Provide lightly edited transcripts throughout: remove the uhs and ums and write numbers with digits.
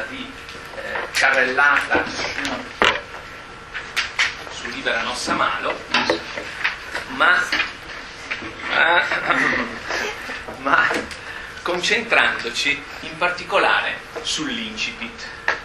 sorta di carrellata su Libera Nostra Malo, ma concentrandoci in particolare sull'incipit.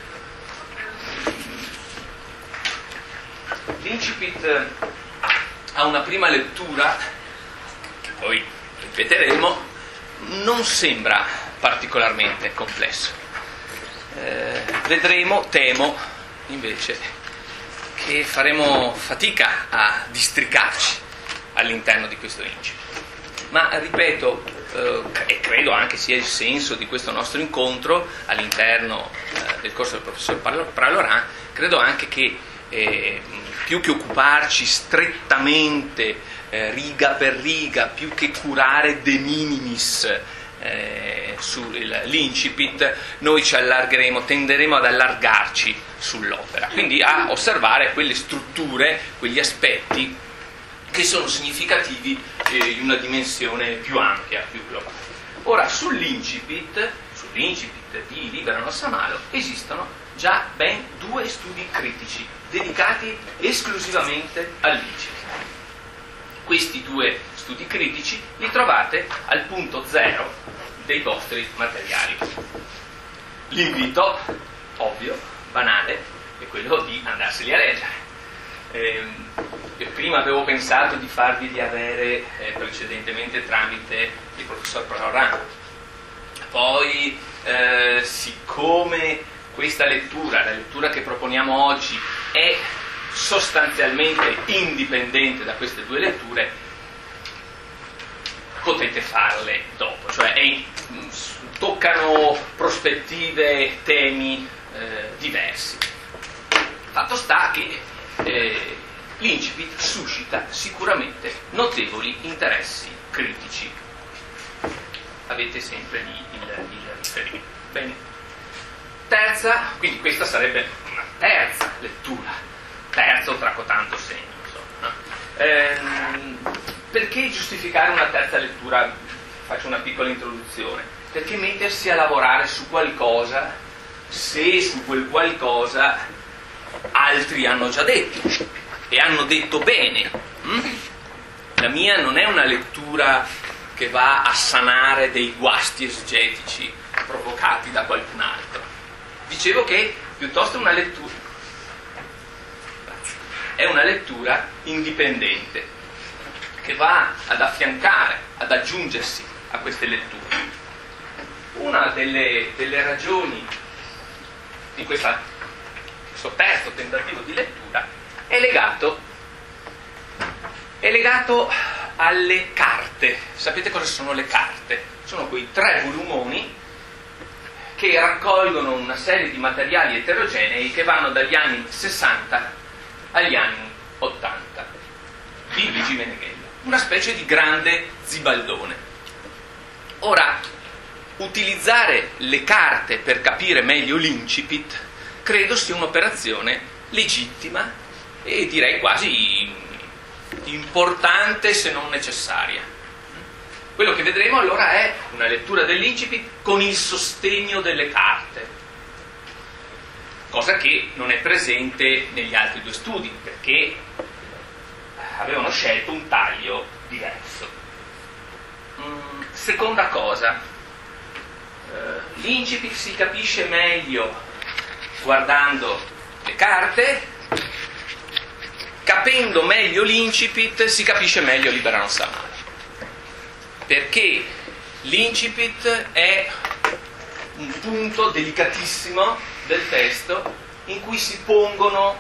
L'incipit a una prima lettura, che poi ripeteremo, non sembra particolarmente complesso. Vedremo, temo invece, che faremo fatica a districarci all'interno di questo incipit. Ma ripeto, e credo anche sia il senso di questo nostro incontro all'interno del corso del professor Pralorin, credo anche che più che occuparci strettamente riga per riga, più che curare de minimis sull'incipit, noi ci allargheremo, tenderemo ad allargarci sull'opera, quindi a osservare quelle strutture, quegli aspetti che sono significativi in una dimensione più ampia, più globale. Ora, sull'incipit di Libera Nostra Malo esistono già ben 2 studi critici dedicati esclusivamente all'incipit. Questi 2 studi critici li trovate al punto 0 dei vostri materiali. L'invito, ovvio, banale, è quello di andarseli a leggere. Prima avevo pensato di farveli avere precedentemente tramite il professor Pralorin, poi siccome questa lettura, la lettura che proponiamo oggi, è sostanzialmente indipendente da queste 2 letture, potete farle dopo, cioè toccano prospettive, temi diversi. Fatto sta che l'incipit suscita sicuramente notevoli interessi critici. Avete sempre lì il riferimento. Bene. Terza, quindi questa sarebbe una terza lettura, terza o tracotanto segno, insomma. Perché giustificare una terza lettura? Faccio una piccola introduzione. Perché mettersi a lavorare su qualcosa se su quel qualcosa altri hanno già detto e hanno detto bene. La mia non è una lettura che va a sanare dei guasti esegetici provocati da qualcun altro. Dicevo che piuttosto è una lettura indipendente che va ad affiancare, ad aggiungersi a queste letture. Una delle ragioni di questo terzo tentativo di lettura è legato alle carte. Sapete cosa sono le carte? Sono quei 3 volumoni che raccolgono una serie di materiali eterogenei che vanno dagli anni 60 agli anni 80 di Luigi Meneghello, una specie di grande zibaldone. Ora, utilizzare le carte per capire meglio l'incipit credo sia un'operazione legittima e direi quasi importante se non necessaria. Quello che vedremo allora è una lettura dell'incipit con il sostegno delle carte, cosa che non è presente negli altri 2 studi, perché avevano scelto un taglio diverso. Seconda cosa, l'incipit si capisce meglio guardando le carte. Capendo meglio l'incipit si capisce meglio Libera Nostra Malo, perché l'incipit è un punto delicatissimo del testo in cui si pongono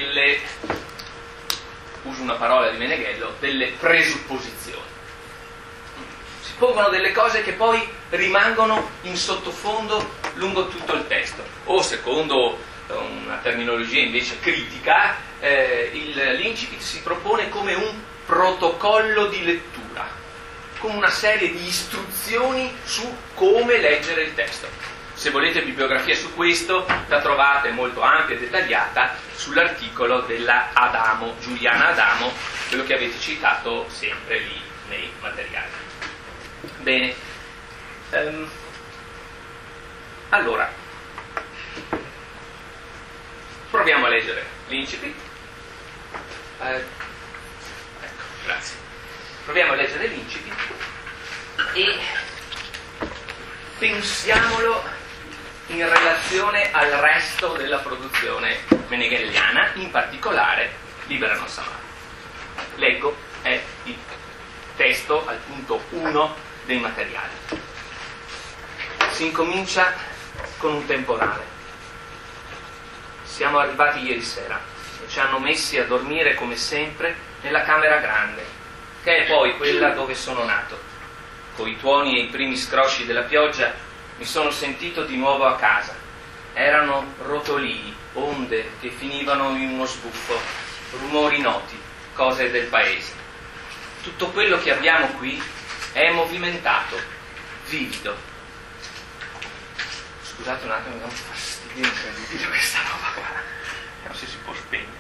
uso una parola di Meneghello, delle presupposizioni. Si pongono delle cose che poi rimangono in sottofondo lungo tutto il testo, o secondo una terminologia invece critica, l'incipit si propone come un protocollo di lettura, come una serie di istruzioni su come leggere il testo. Se volete bibliografia su questo, la trovate molto ampia e dettagliata sull'articolo della Giuliana Adamo, quello che avete citato sempre lì nei materiali. Bene. Allora, proviamo a leggere l'incipit. Ecco, grazie. Proviamo a leggere l'incipit e pensiamolo in relazione al resto della produzione meneghelliana, in particolare Libera Nostra Mare. Leggo, è il testo al punto 1 dei materiali. Si incomincia con un temporale. Siamo arrivati ieri sera e ci hanno messi a dormire come sempre nella camera grande, che è poi quella dove sono nato. Coi tuoni e i primi scrosci della pioggia mi sono sentito di nuovo a casa. Erano rotolii, onde che finivano in uno sbuffo, rumori noti, cose del paese. Tutto quello che abbiamo qui è movimentato, vivido. Scusate un attimo, mi dà un fastidio incredibile questa roba qua. Non so se si può spegnere.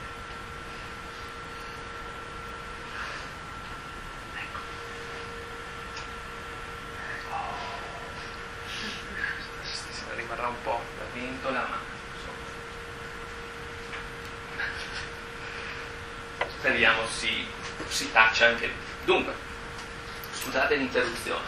Rimarrà un po' la ventola, ma insomma speriamo si taccia anche lui. Dunque, scusate l'interruzione.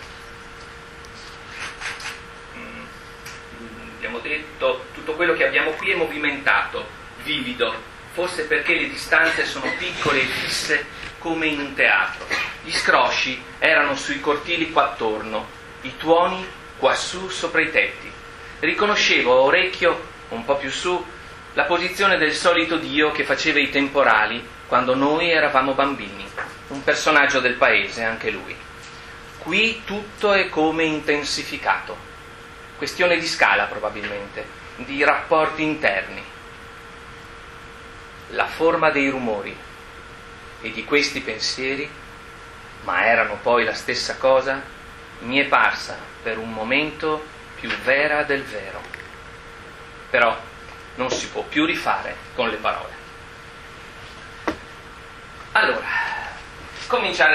Abbiamo detto tutto quello che abbiamo qui è movimentato, vivido, forse perché le distanze sono piccole e fisse come in un teatro. Gli scrosci erano sui cortili qua attorno, i tuoni quassù sopra i tetti. Riconoscevo a orecchio, un po' più su, la posizione del solito Dio che faceva i temporali quando noi eravamo bambini, un personaggio del paese anche lui. Qui tutto è come intensificato, questione di scala probabilmente, di rapporti interni. La forma dei rumori e di questi pensieri, ma erano poi la stessa cosa, mi è parsa per un momento più vera del vero. Però non si può più rifare con le parole. Allora, cominciare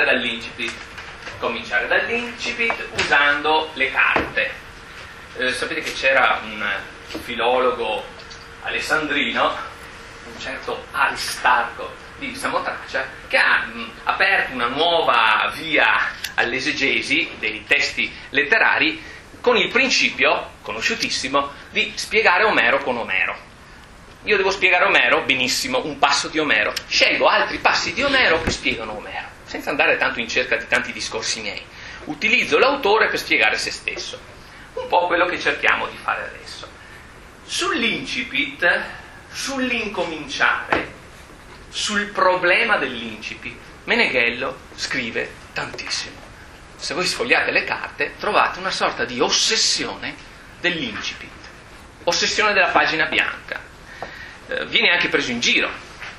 dall'incipit usando le carte. Sapete che c'era un filologo alessandrino, un certo Aristarco di Samotracia, che ha aperto una nuova via all'esegesi dei testi letterari con il principio, conosciutissimo, di spiegare Omero con Omero. Io devo spiegare Omero, benissimo, un passo di Omero. Scelgo altri passi di Omero che spiegano Omero, senza andare tanto in cerca di tanti discorsi miei. Utilizzo l'autore per spiegare se stesso. Un po' quello che cerchiamo di fare adesso. Sull'incipit, sull'incominciare, sul problema dell'incipit, Meneghello scrive tantissimo. Se voi sfogliate le carte trovate una sorta di ossessione dell'incipit, ossessione della pagina bianca. Viene anche preso in giro,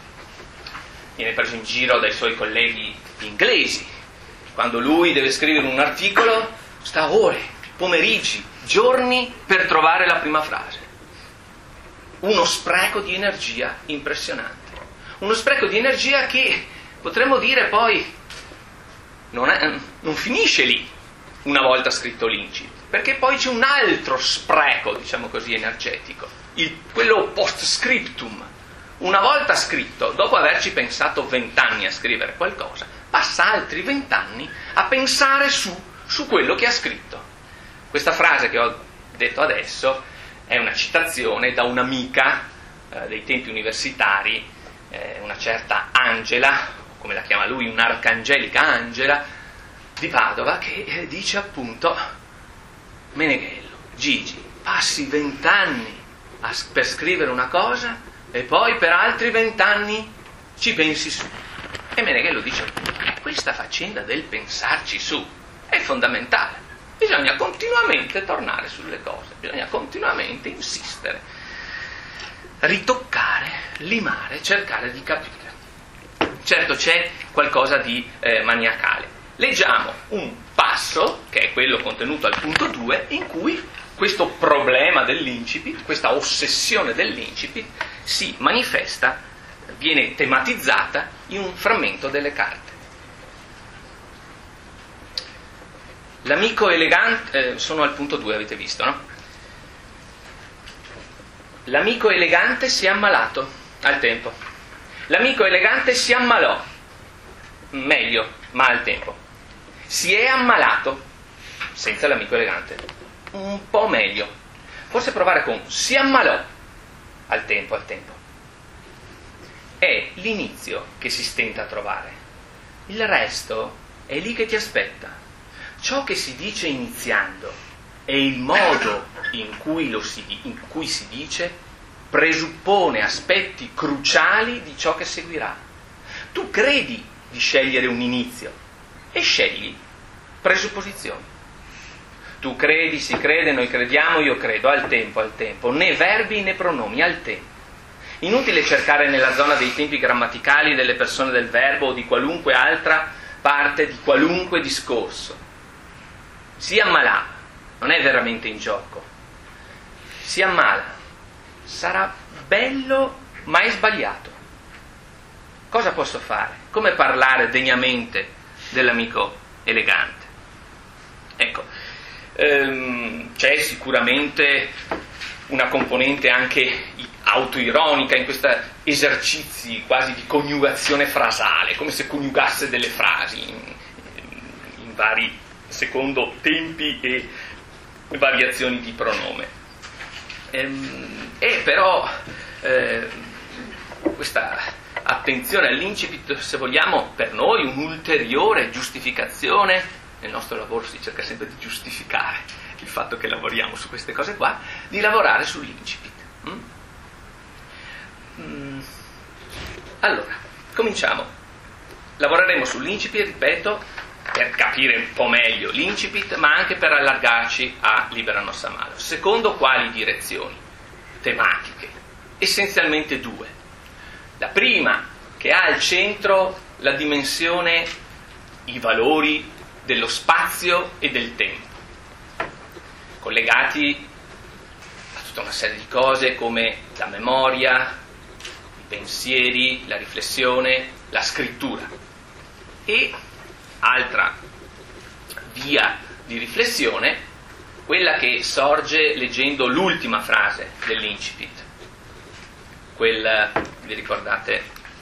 dai suoi colleghi inglesi. Quando lui deve scrivere un articolo sta ore, pomeriggi, giorni per trovare la prima frase. Uno spreco di energia impressionante, uno spreco di energia che potremmo dire poi non finisce lì una volta scritto l'incipit, perché poi c'è un altro spreco, diciamo così, energetico, quello post scriptum. Una volta scritto, dopo averci pensato 20 anni a scrivere qualcosa, passa altri 20 anni a pensare su quello che ha scritto. Questa frase che ho detto adesso è una citazione da un'amica dei tempi universitari, una certa Angela, come la chiama lui, un'arcangelica Angela di Padova, che dice appunto: Meneghello, Gigi, passi 20 anni per scrivere una cosa e poi per altri 20 anni ci pensi su. E Meneghello dice appunto che questa faccenda del pensarci su è fondamentale. Bisogna continuamente tornare sulle cose, bisogna continuamente insistere, ritoccare, limare, cercare di capire. Certo, c'è qualcosa di maniacale. Leggiamo un passo, che è quello contenuto al punto 2, in cui questo problema dell'incipit, questa ossessione dell'incipit, si manifesta, viene tematizzata in un frammento delle carte. L'amico elegante, sono al punto 2, avete visto, no? L'amico elegante si è ammalato al tempo. L'amico elegante si ammalò, meglio, ma al tempo. Si è ammalato, senza l'amico elegante, un po' meglio. Forse provare con si ammalò, al tempo, al tempo. È l'inizio che si stenta a trovare. Il resto è lì che ti aspetta. Ciò che si dice iniziando e il modo in cui si dice presuppone aspetti cruciali di ciò che seguirà. Tu credi di scegliere un inizio e scegli presupposizioni. Tu credi, si crede, noi crediamo, io credo, al tempo, né verbi né pronomi, al tempo. Inutile cercare nella zona dei tempi grammaticali delle persone del verbo o di qualunque altra parte di qualunque discorso. Si ammalava, non è veramente in gioco. Si ammala. Sarà bello, ma è sbagliato. Cosa posso fare? Come parlare degnamente dell'amico elegante? Ecco, c'è sicuramente una componente anche autoironica in questi esercizi quasi di coniugazione frasale, come se coniugasse delle frasi in vari, secondo tempi e variazioni di pronome. Però questa attenzione all'incipit, se vogliamo, per noi un'ulteriore giustificazione. Nel nostro lavoro si cerca sempre di giustificare il fatto che lavoriamo su queste cose qua, di lavorare sull'incipit. Allora, cominciamo. Lavoreremo sull'incipit, ripeto, per capire un po' meglio l'incipit, ma anche per allargarci a Libera Nostra Malo. Secondo quali direzioni tematiche? Essenzialmente due. La prima, che ha al centro la dimensione, i valori dello spazio e del tempo, collegati a tutta una serie di cose come la memoria, i pensieri, la riflessione, la scrittura. E altra via di riflessione, quella che sorge leggendo l'ultima frase dell'incipit, vi ricordate,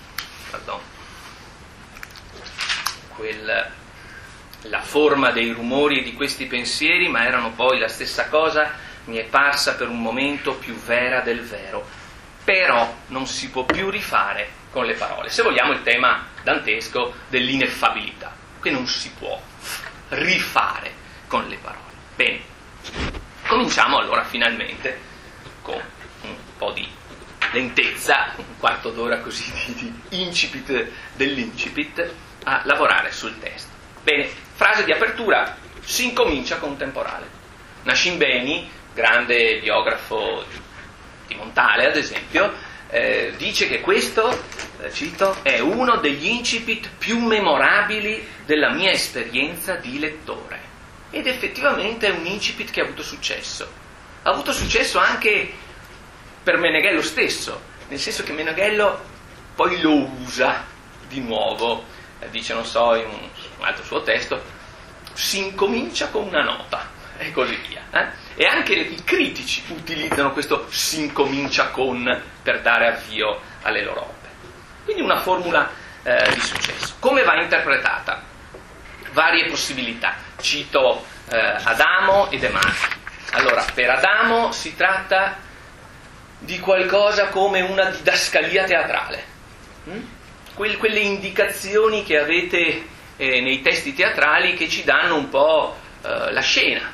la forma dei rumori e di questi pensieri, ma erano poi la stessa cosa, mi è parsa per un momento più vera del vero, però non si può più rifare con le parole. Se vogliamo il tema dantesco dell'ineffabilità, che non si può rifare con le parole. Bene, cominciamo allora finalmente con un po' di lentezza, un quarto d'ora così di incipit dell'incipit, a lavorare sul testo. Bene, frase di apertura, si incomincia con un temporale. Nascimbeni, grande biografo di Montale ad esempio, dice che questo, cito, è uno degli incipit più memorabili della mia esperienza di lettore. Ed effettivamente è un incipit che ha avuto successo. Ha avuto successo anche per Meneghello stesso, nel senso che Meneghello poi lo usa di nuovo, dice, non so, in un altro suo testo, si incomincia con una nota, e così via. E anche i critici utilizzano questo si incomincia con per dare avvio alle loro opere. Quindi una formula di successo. Come va interpretata? Varie possibilità. Cito Adamo e De Marchi. Allora, per Adamo si tratta di qualcosa come una didascalia teatrale. Quelle indicazioni che avete nei testi teatrali che ci danno un po' la scena.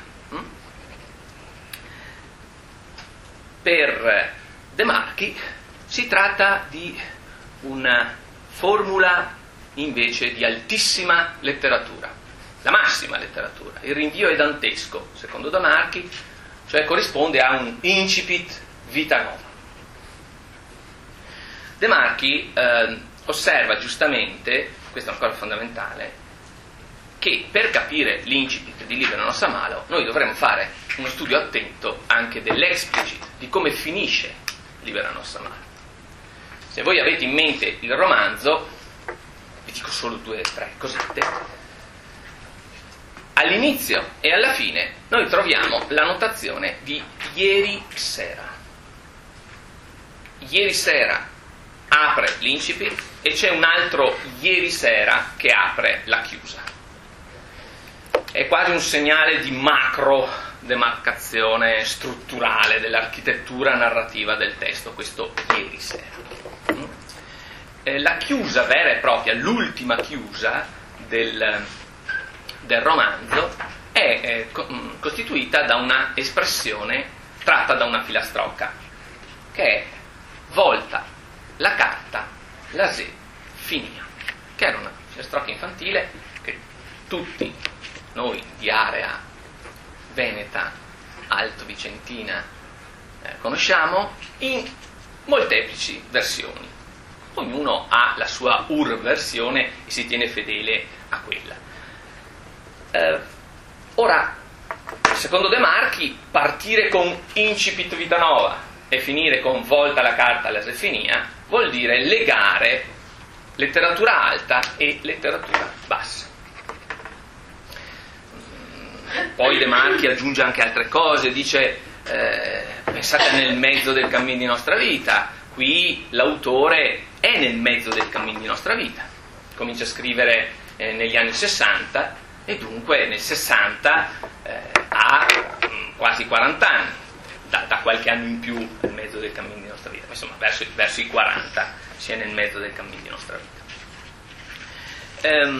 Per De Marchi si tratta di una formula invece di altissima letteratura, la massima letteratura. Il rinvio è dantesco, secondo De Marchi, cioè corrisponde a un incipit vita nova. De Marchi osserva giustamente, questa è una cosa fondamentale, che per capire l'incipit di Libera Nostra Malo noi dovremmo fare uno studio attento anche dell'explicit, di come finisce Libera Nostra Malo. Se voi avete in mente il romanzo, vi dico solo 2 o 3 cosette, all'inizio e alla fine noi troviamo la notazione di ieri sera. Ieri sera apre l'incipit e c'è un altro ieri sera che apre la chiusa. È quasi un segnale di macro demarcazione strutturale dell'architettura narrativa del testo, questo ieri sera. La chiusa vera e propria, l'ultima chiusa del romanzo, è costituita da una espressione tratta da una filastrocca, che è volta la carta, la se finia, che era una filastrocca infantile che tutti noi di area veneta, alto-vicentina conosciamo in molteplici versioni. Ognuno ha la sua versione e si tiene fedele a quella. Ora, secondo De Marchi, partire con incipit vita nova e finire con volta la carta alla sefinia vuol dire legare letteratura alta e letteratura bassa. Poi De Marchi aggiunge anche altre cose, dice pensate nel mezzo del cammin di nostra vita, qui l'autore è nel mezzo del cammin di nostra vita, comincia a scrivere negli anni 60 e dunque nel 60 ha quasi 40 anni, da qualche anno in più nel mezzo del cammin di nostra vita, insomma verso i 40 si è nel mezzo del cammin di nostra vita.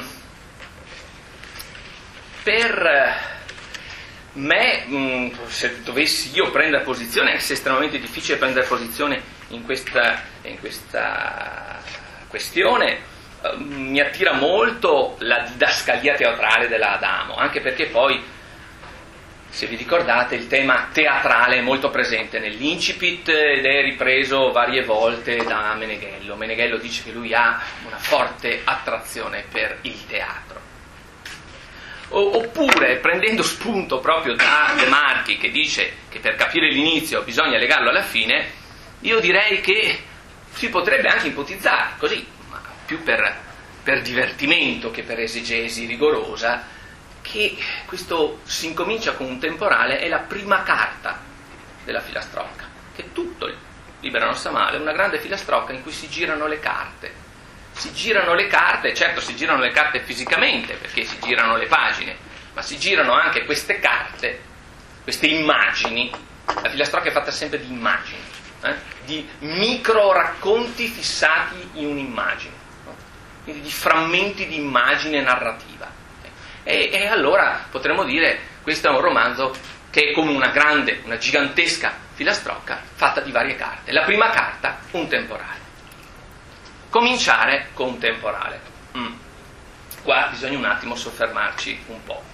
Per me, se dovessi io prendere posizione, anche se è estremamente difficile prendere posizione in questa questione, mi attira molto la didascalia teatrale della Adamo, anche perché poi, se vi ricordate, il tema teatrale è molto presente nell'incipit ed è ripreso varie volte da Meneghello. Meneghello dice che lui ha una forte attrazione per il teatro. Oppure, prendendo spunto proprio da De Marchi, che dice che per capire l'inizio bisogna legarlo alla fine, io direi che si potrebbe anche ipotizzare, così, ma più per divertimento che per esegesi rigorosa, che questo si incomincia con un temporale, è la prima carta della filastrocca, che tutto il Libera Nostra Male è una grande filastrocca in cui si girano le carte. Si girano le carte, certo si girano le carte fisicamente, perché si girano le pagine, ma si girano anche queste carte, queste immagini. La filastrocca è fatta sempre di immagini, di micro racconti fissati in un'immagine, quindi di frammenti di immagine narrativa. E allora potremmo dire questo è un romanzo che è come una gigantesca filastrocca fatta di varie carte. La prima carta, un temporale. Cominciare con un temporale. Qua bisogna un attimo soffermarci un po'.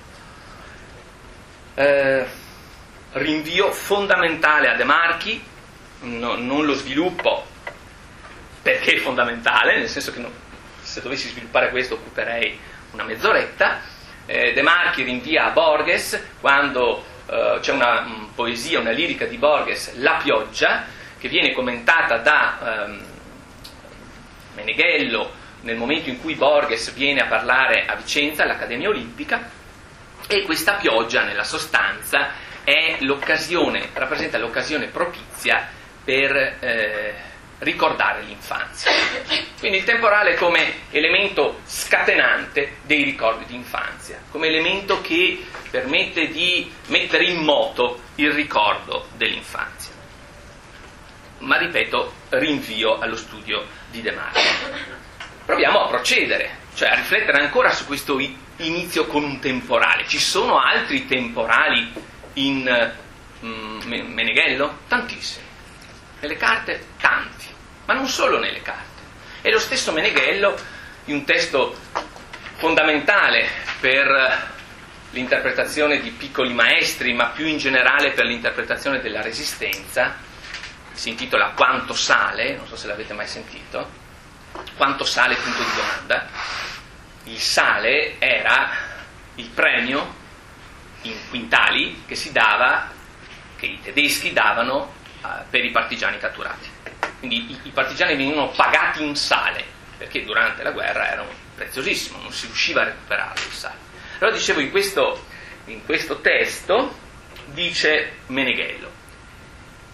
Rinvio fondamentale a De Marchi, non lo sviluppo perché è fondamentale, nel senso che se dovessi sviluppare questo occuperei una mezz'oretta. De Marchi rinvia a Borges quando c'è una poesia, una lirica di Borges, La pioggia, che viene commentata da Meneghello nel momento in cui Borges viene a parlare a Vicenza all'Accademia Olimpica, e questa pioggia nella sostanza rappresenta l'occasione propizia per ricordare l'infanzia. Quindi il temporale come elemento scatenante dei ricordi di infanzia, come elemento che permette di mettere in moto il ricordo dell'infanzia. Ma ripeto, rinvio allo studio di De Marchi. Proviamo a procedere, cioè a riflettere ancora su questo inizio con un temporale. Ci sono altri temporali in Meneghello? Tantissimi. Nelle carte tanti, ma non solo nelle carte. E lo stesso Meneghello, in un testo fondamentale per l'interpretazione di Piccoli Maestri, ma più in generale per l'interpretazione della Resistenza, si intitola Quanto sale, non so se l'avete mai sentito. Quanto sale, punto di domanda. Il sale era il premio in quintali che i tedeschi davano per i partigiani catturati. Quindi i partigiani venivano pagati in sale, perché durante la guerra era preziosissimo, non si riusciva a recuperare il sale. Allora dicevo, in questo testo dice Meneghello: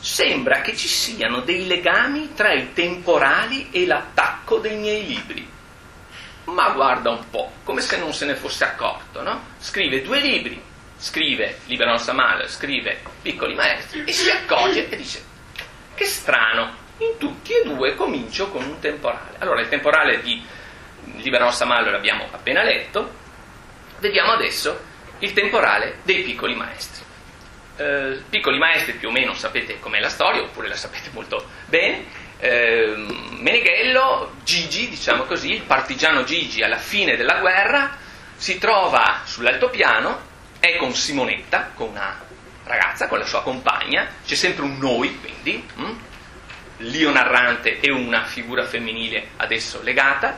sembra che ci siano dei legami tra i temporali e l'attacco dei miei libri. Ma guarda un po', come se non se ne fosse accorto, no? Scrive 2 libri, scrive Libera Nostra Male, scrive Piccoli Maestri, e si accorge e dice: che strano, in tutti e 2 comincio con un temporale. Allora, il temporale di Libera Nostra Male l'abbiamo appena letto, vediamo adesso il temporale dei Piccoli Maestri. Piccoli Maestri, più o meno sapete com'è la storia, oppure la sapete molto bene. Meneghello, Gigi, diciamo così, il partigiano Gigi, alla fine della guerra si trova sull'altopiano, è con Simonetta, con una ragazza, con la sua compagna, c'è sempre un noi, quindi l'io narrante e una figura femminile adesso legata.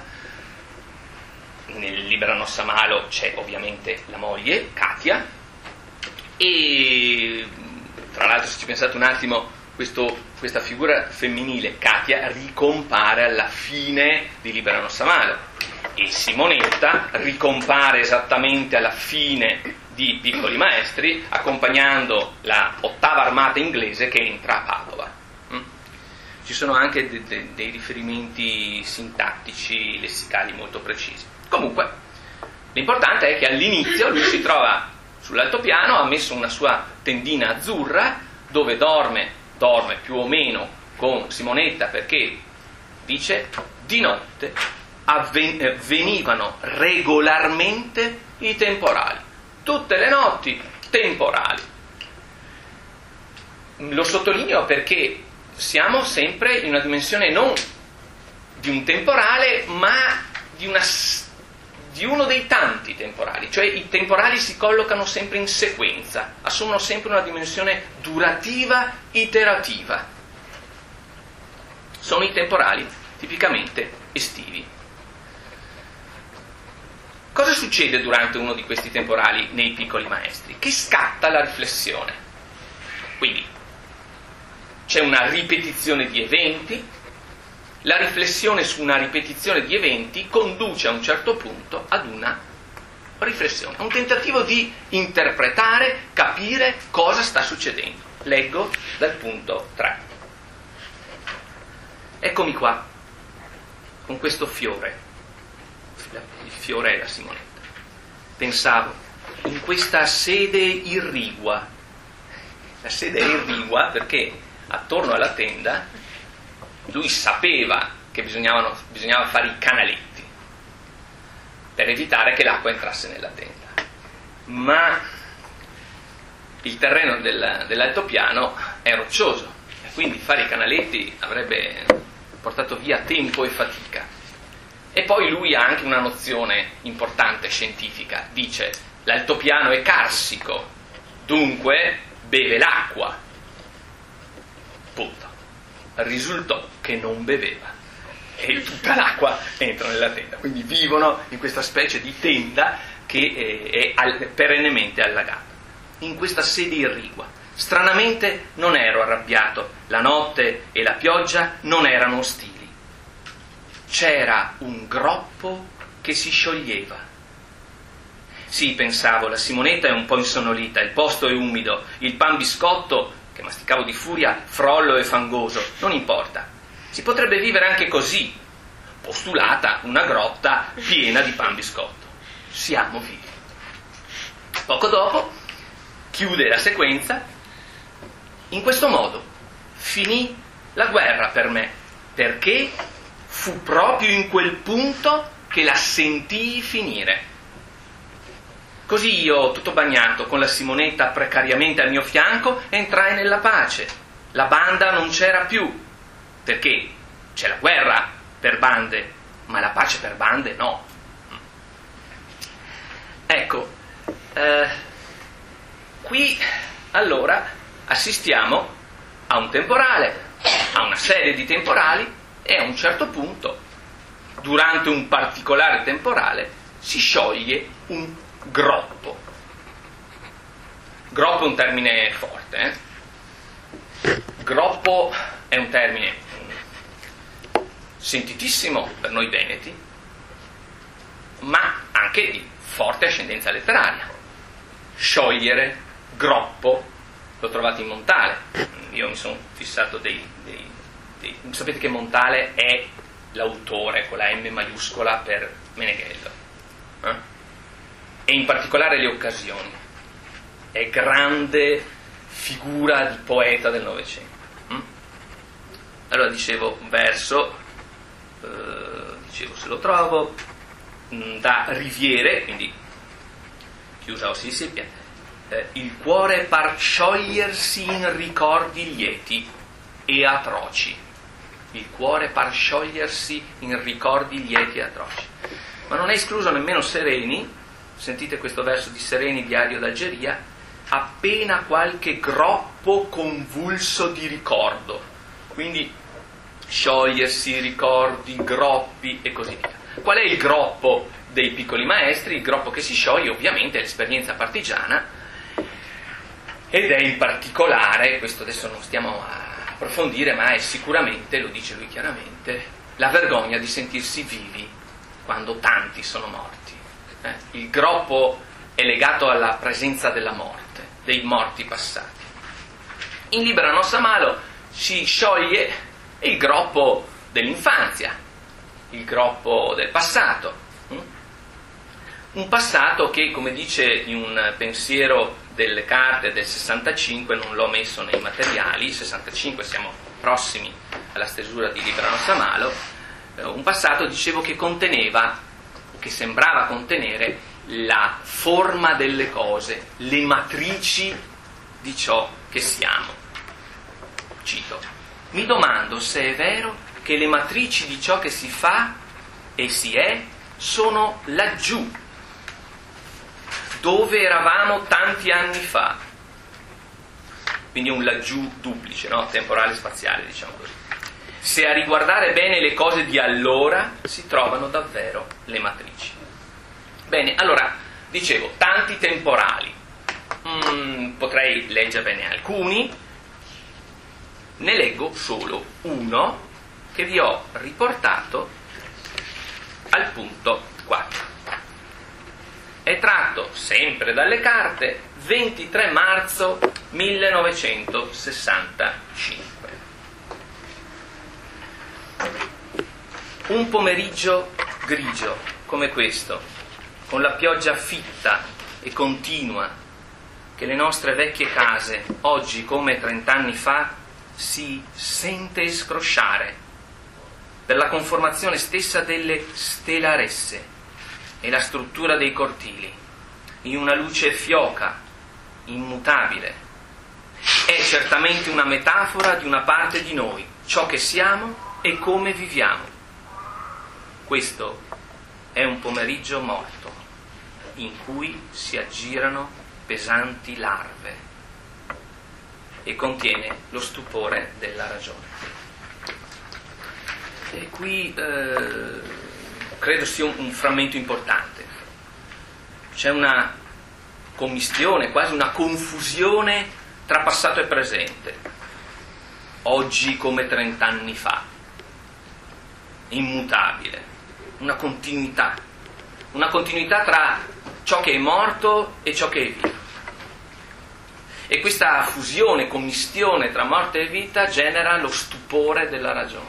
Nel Libera Nostra Malo c'è ovviamente la moglie, Katia, e tra l'altro, se ci pensate un attimo, questa figura femminile, Katia, ricompare alla fine di Libera Nostra Malo, e Simonetta ricompare esattamente alla fine di Piccoli Maestri, accompagnando la 8ª armata inglese che entra a Padova. Ci sono anche dei riferimenti sintattici, lessicali molto precisi. Comunque, l'importante è che all'inizio lui si trova sull'altopiano, ha messo una sua tendina azzurra dove dorme più o meno con Simonetta, perché dice di notte venivano regolarmente i temporali, tutte le notti temporali. Lo sottolineo perché siamo sempre in una dimensione non di un temporale, ma di uno dei tanti temporali, cioè i temporali si collocano sempre in sequenza, assumono sempre una dimensione durativa, iterativa. Sono i temporali tipicamente estivi. Cosa succede durante uno di questi temporali nei Piccoli Maestri? Che scatta la riflessione. Quindi c'è una ripetizione di eventi. La riflessione su una ripetizione di eventi conduce a un certo punto ad una riflessione, un tentativo di interpretare, capire cosa sta succedendo. Leggo dal punto 3. Eccomi qua, con questo fiore. Il fiore è la Simonetta. Pensavo, in questa sede irrigua. La sede è irrigua perché attorno alla tenda lui sapeva che bisognava fare i canaletti per evitare che l'acqua entrasse nella tenda, ma il terreno dell'altopiano è roccioso e quindi fare i canaletti avrebbe portato via tempo e fatica. E poi lui ha anche una nozione importante scientifica, dice: l'altopiano è carsico, dunque beve l'acqua. Punto. Risultò che non beveva e tutta l'acqua entra nella tenda, quindi vivono in questa specie di tenda che è perennemente allagata, in questa sede irrigua. Stranamente non ero arrabbiato, la notte e la pioggia non erano ostili, c'era un groppo che si scioglieva. Sì, pensavo, la Simonetta è un po' insonnolita, il posto è umido, il pan biscotto che masticavo di furia, frollo e fangoso, non importa. Si potrebbe vivere anche così, postulata una grotta piena di pan biscotto. Siamo vivi. Poco dopo chiude la sequenza. In questo modo finì la guerra per me, perché fu proprio in quel punto che la sentii finire. Così io, tutto bagnato, con la Simonetta precariamente al mio fianco, entrai nella pace. La banda non c'era più, perché c'è la guerra per bande, ma la pace per bande no. Ecco, qui allora assistiamo a un temporale, a una serie di temporali, e a un certo punto, durante un particolare temporale, si scioglie un groppo. Groppo è un termine forte, Groppo è un termine sentitissimo per noi veneti, ma anche di forte ascendenza letteraria. Sciogliere, groppo, lo trovate in Montale. Io mi sono fissato sapete che Montale è l'autore con la M maiuscola per Meneghello, e in particolare le occasioni. È grande figura di poeta del Novecento. Allora dicevo un verso, se lo trovo, da Riviere, quindi chiusa o si seppia, il cuore par sciogliersi in ricordi lieti e atroci. Il cuore par sciogliersi in ricordi lieti e atroci. Ma non è escluso nemmeno Sereni, sentite questo verso di Sereni, diario d'Algeria, appena qualche groppo convulso di ricordo. Quindi sciogliersi, ricordi, groppi e così via. Qual è il groppo dei piccoli maestri? Il groppo che si scioglie ovviamente è l'esperienza partigiana, ed è in particolare, questo adesso non stiamo a approfondire, ma è sicuramente, lo dice lui chiaramente, la vergogna di sentirsi vivi quando tanti sono morti. Il groppo è legato alla presenza della morte, dei morti passati. In Libera Nostra Malo si scioglie il groppo dell'infanzia, il groppo del passato. Un passato che, come dice in un pensiero delle carte del 65, non l'ho messo nei materiali, 65 siamo prossimi alla stesura di Libera Nostra Malo, un passato, dicevo, che conteneva, che sembrava contenere la forma delle cose, le matrici di ciò che siamo. Cito: mi domando se è vero che le matrici di ciò che si fa e si è sono laggiù, dove eravamo tanti anni fa. Quindi un laggiù duplice, no? Temporale e spaziale, diciamo così. Se a riguardare bene le cose di allora si trovano davvero le matrici. Bene, allora, dicevo, tanti temporali. Potrei leggervene alcuni, ne leggo solo uno che vi ho riportato al punto 4. È tratto sempre dalle carte, 23 marzo 1965. Un pomeriggio grigio come questo, con la pioggia fitta e continua che le nostre vecchie case, oggi come 30 anni fa, si sente scrosciare per la conformazione stessa delle stelaresse e la struttura dei cortili, in una luce fioca, immutabile. È certamente una metafora di una parte di noi, ciò che siamo e come viviamo. Questo è un pomeriggio morto, in cui si aggirano pesanti larve, e contiene lo stupore della ragione. E qui credo sia un frammento importante. C'è una commistione, quasi una confusione tra passato e presente. Oggi come 30 anni fa. Immutabile. Una continuità tra ciò che è morto e ciò che è vivo. E questa fusione, commistione tra morte e vita genera lo stupore della ragione.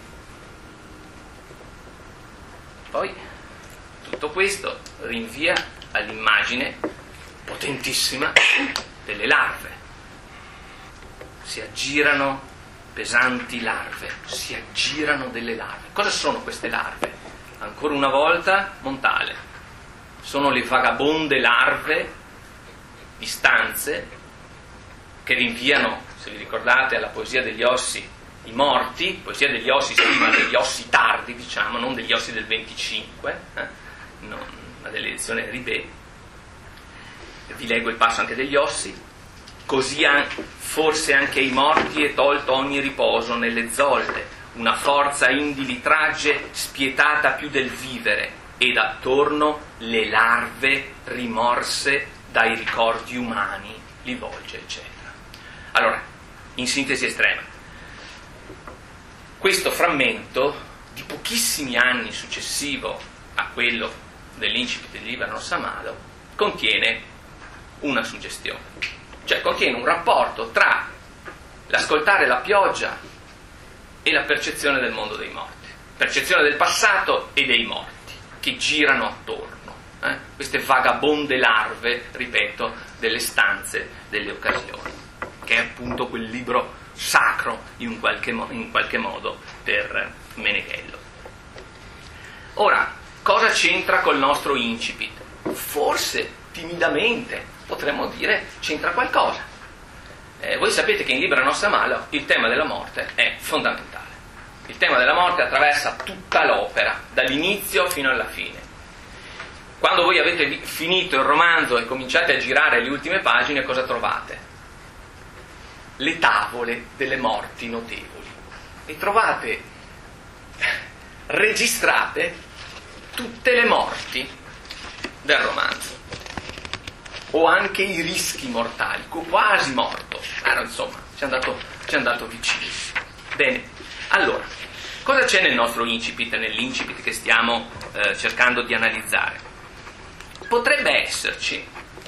Poi tutto questo rinvia all'immagine potentissima delle larve. Si aggirano pesanti larve, si aggirano delle larve. Cosa sono queste larve? Ancora una volta Montale. Sono le vagabonde larve di stanze che rinviano, se vi ricordate, alla poesia degli ossi, i morti, poesia degli ossi, sì, ma degli ossi tardi, diciamo, non degli ossi del 25, ma dell'edizione Ribet. Vi leggo il passo anche degli ossi. Così forse anche ai morti è tolto ogni riposo nelle zolle, una forza indi li tragge spietata più del vivere, ed attorno le larve rimorse dai ricordi umani li volge, eccetera. Allora, in sintesi estrema, questo frammento di pochissimi anni successivo a quello dell'incipit di Libera Nostra Malo contiene una suggestione, cioè contiene un rapporto tra l'ascoltare la pioggia e la percezione del mondo dei morti, percezione del passato e dei morti che girano attorno, queste vagabonde larve, ripeto, delle stanze, delle occasioni, che è appunto quel libro sacro in qualche modo per Meneghello. Ora, cosa c'entra col nostro incipit? Forse timidamente potremmo dire c'entra qualcosa. Voi sapete che in Libera Nostra Malo il tema della morte è fondamentale. Il tema della morte attraversa tutta l'opera, dall'inizio fino alla fine. Quando voi avete finito il romanzo e cominciate a girare le ultime pagine, cosa trovate? Le tavole delle morti notevoli. E trovate registrate tutte le morti del romanzo, o anche i rischi mortali, quasi morto, insomma, ci è andato vicino. Bene, allora, cosa c'è nel nostro incipit, nell'incipit che stiamo cercando di analizzare? Potrebbe esserci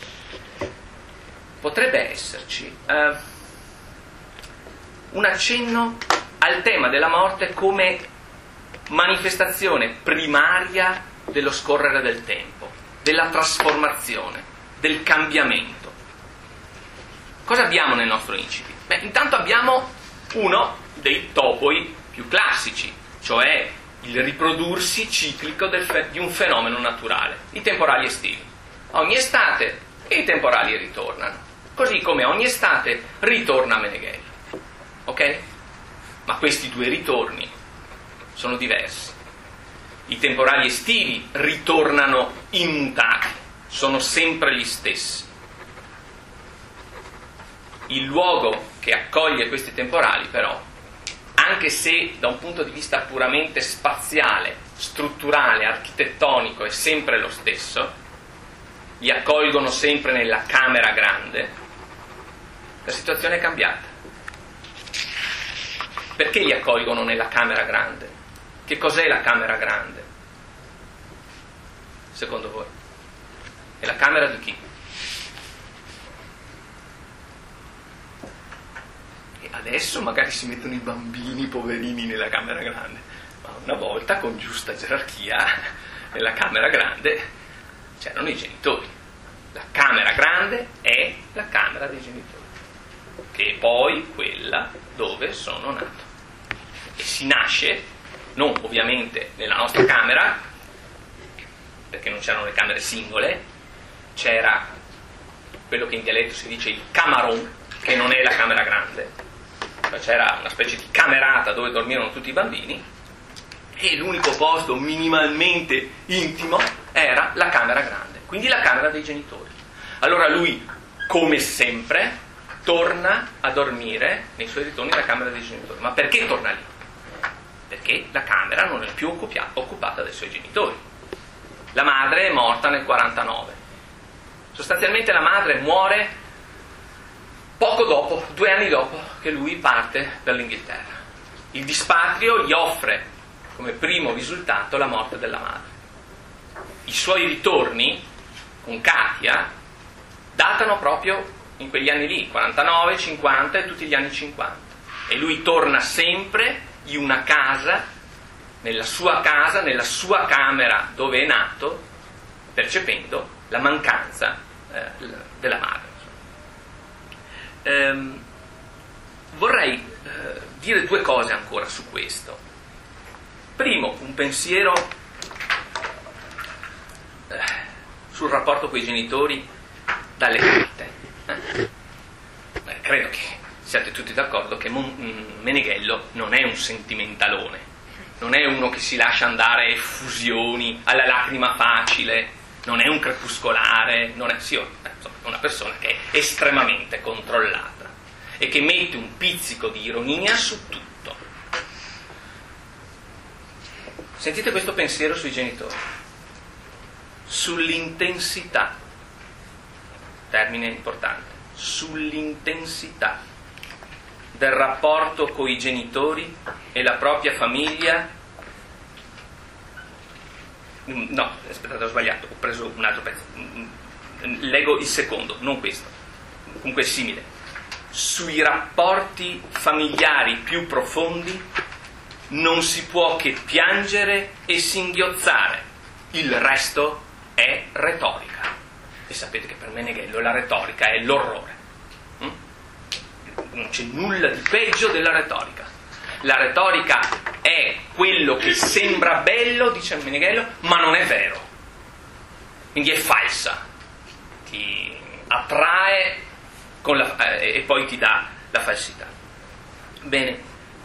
un accenno al tema della morte come manifestazione primaria dello scorrere del tempo, della trasformazione, del cambiamento. Cosa abbiamo nel nostro incipit? Intanto abbiamo uno dei topoi più classici, cioè il riprodursi ciclico di un fenomeno naturale, i temporali estivi. Ogni estate i temporali ritornano, così come ogni estate ritorna Meneghello. Ok? Ma questi due ritorni sono diversi. I temporali estivi ritornano immutati, sono sempre gli stessi. Il luogo che accoglie questi temporali, però, anche se da un punto di vista puramente spaziale, strutturale, architettonico è sempre lo stesso, li accolgono sempre nella camera grande, la situazione è cambiata. Perché li accolgono nella camera grande? Che cos'è la camera grande? Secondo voi? È la camera di chi? E adesso magari si mettono i bambini poverini nella camera grande, ma una volta, con giusta gerarchia, nella camera grande c'erano i genitori. La camera grande è la camera dei genitori, che è poi quella dove sono nato. E si nasce, non ovviamente nella nostra camera, perché non c'erano le camere singole, c'era quello che in dialetto si dice il camaron, che non è la camera grande, cioè c'era una specie di camerata dove dormivano tutti i bambini, e l'unico posto minimamente intimo era la camera grande, quindi la camera dei genitori. Allora lui, come sempre, torna a dormire nei suoi ritorni nella camera dei genitori. Ma perché torna lì? Perché la camera non è più occupata dai suoi genitori. La madre è morta nel 49. Sostanzialmente la madre muore poco dopo, 2 anni dopo che lui parte per l'Inghilterra. Il dispatrio gli offre come primo risultato la morte della madre. I suoi ritorni con Katia datano proprio in quegli anni lì, 49, 50 e tutti gli anni 50. E lui torna sempre in una casa, nella sua camera dove è nato, percependo la mancanza della madre. Vorrei dire 2 cose ancora su questo. Primo, un pensiero sul rapporto con i genitori dalle carte. Credo che siate tutti d'accordo che Meneghello non è un sentimentalone, non è uno che si lascia andare a effusioni, alla lacrima facile, non è un crepuscolare, non è, sì, insomma, è una persona che è estremamente controllata e che mette un pizzico di ironia su tutto. Sentite questo pensiero sui genitori, sull'intensità, termine importante, sull'intensità del rapporto con i genitori e la propria famiglia. No, aspettate, ho sbagliato, ho preso un altro pezzo. Leggo il secondo, non questo. comunque simile. Sui rapporti familiari più profondi non si può che piangere e singhiozzare, il resto è retorica. E sapete che per Meneghello la retorica è l'orrore. Non c'è nulla di peggio della retorica. La retorica è quello che sembra bello, dice Meneghello, ma non è vero. Quindi è falsa. Ti attrae e poi ti dà la falsità. Bene.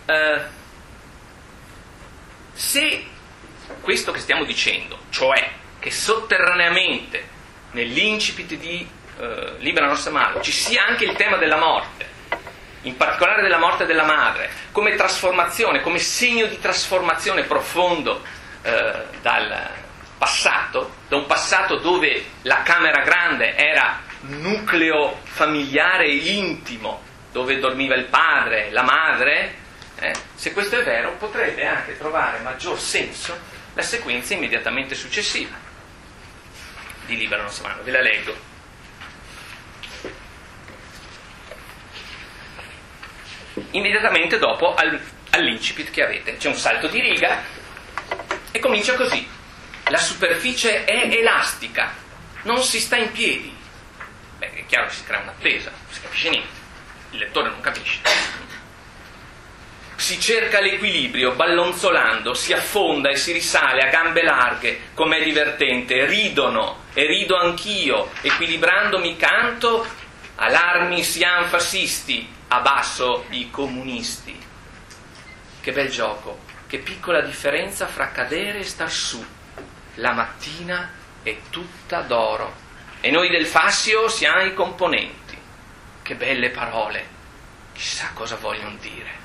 Se questo che stiamo dicendo, cioè che sotterraneamente nell'incipit di Libera Nostra Malo ci sia anche il tema della morte, in particolare della morte della madre, come trasformazione, come segno di trasformazione profondo dal passato, da un passato dove la camera grande era nucleo familiare intimo, dove dormiva il padre, la madre, se questo è vero, potrebbe anche trovare maggior senso la sequenza immediatamente successiva di Libera Nostra Malo. Ve la leggo. Immediatamente dopo all'incipit che avete c'è un salto di riga e comincia così: la superficie è elastica, non si sta in piedi. Beh, è chiaro che si crea un'attesa, non si capisce niente, il lettore non capisce. Si cerca l'equilibrio, ballonzolando, si affonda e si risale a gambe larghe, com'è divertente, ridono e rido anch'io, equilibrandomi canto, allarmi siam fascisti, abbasso i comunisti. Che bel gioco, che piccola differenza fra cadere e star su. La mattina è tutta d'oro e noi del Fassio siamo i componenti. Che belle parole, chissà cosa vorranno dire.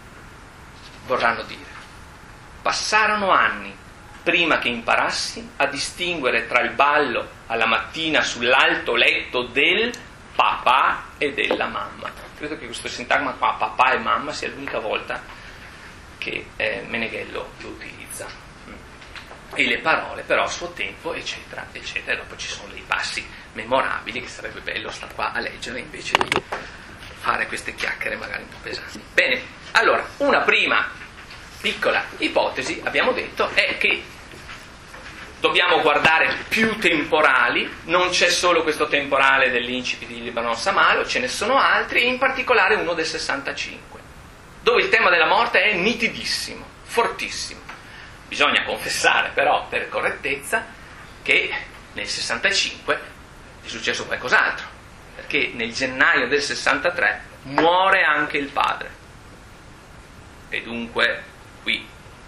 Passarono anni prima che imparassi a distinguere tra il ballo alla mattina sull'alto letto del papà e della mamma. Credo che questo sintagma qua, papà e mamma, sia l'unica volta che Meneghello lo utilizza. E le parole però a suo tempo, eccetera, eccetera. E dopo ci sono dei passi memorabili che sarebbe bello star qua a leggere invece di fare queste chiacchiere magari un po' pesanti. Bene, allora, una prima piccola ipotesi, abbiamo detto, è che dobbiamo guardare più temporali, non c'è solo questo temporale dell'incipit di Libera Nostra Malo, ce ne sono altri, e in particolare uno del 65, dove il tema della morte è nitidissimo, fortissimo. Bisogna confessare però, per correttezza, che nel 65 è successo qualcos'altro, perché nel gennaio del 63 muore anche il padre, e dunque qui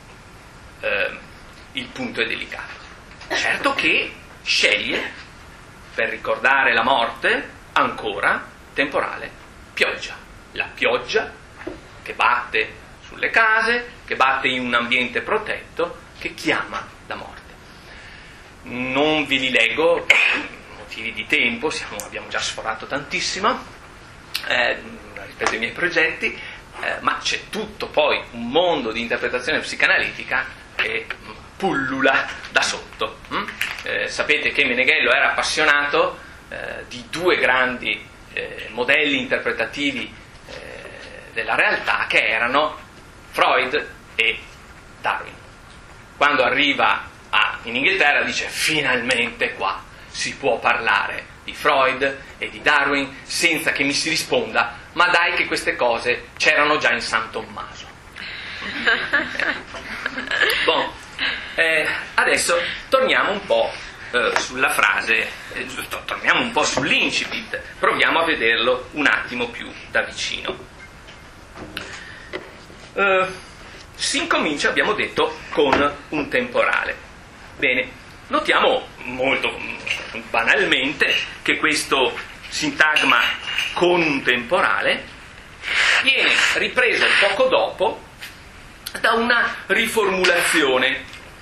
il punto è delicato. Certo che sceglie, per ricordare la morte, ancora temporale, pioggia. La pioggia che batte sulle case, che batte in un ambiente protetto, che chiama la morte. Non vi li leggo, per motivi di tempo, abbiamo già sforato tantissimo rispetto ai miei progetti, ma c'è tutto poi un mondo di interpretazione psicanalitica che pullula da sotto. Sapete che Meneghello era appassionato di due grandi modelli interpretativi della realtà, che erano Freud e Darwin. Quando arriva in Inghilterra dice: finalmente qua si può parlare di Freud e di Darwin senza che mi si risponda: ma dai che queste cose c'erano già in San Tommaso. Adesso torniamo un po' sulla frase, torniamo un po' sull'incipit, proviamo a vederlo un attimo più da vicino. Si incomincia, abbiamo detto, con un temporale. Bene, notiamo molto banalmente che questo sintagma con un temporale viene ripreso poco dopo da una riformulazione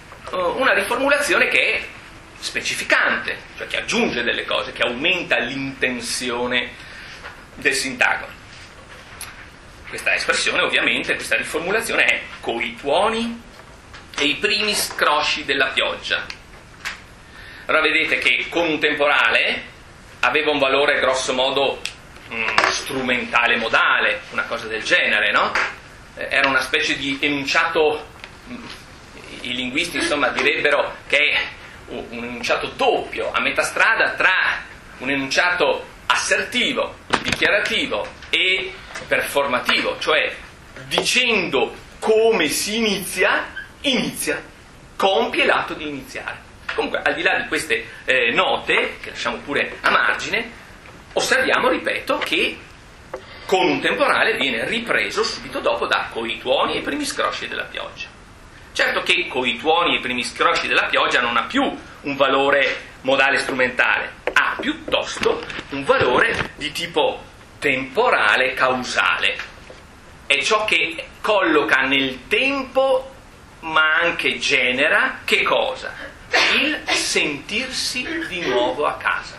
che è specificante, cioè che aggiunge delle cose, che aumenta l'intenzione del sintagma. Questa espressione, ovviamente, questa riformulazione è: coi tuoni e i primi scrosci della pioggia. Allora vedete che con un temporale aveva un valore grosso modo strumentale modale, una cosa del genere, no? Era una specie di enunciato, i linguisti insomma direbbero che è un enunciato doppio, a metà strada tra un enunciato assertivo, dichiarativo e performativo, cioè dicendo come si inizia, compie l'atto di iniziare. Comunque, al di là di queste note, che lasciamo pure a margine, osserviamo, ripeto, che con un temporale viene ripreso subito dopo da coi tuoni e i primi scrosci della pioggia. Certo che coi tuoni e i primi scrosci della pioggia non ha più un valore modale strumentale, ha piuttosto un valore di tipo temporale causale. È ciò che colloca nel tempo, ma anche genera, che cosa? Il sentirsi di nuovo a casa.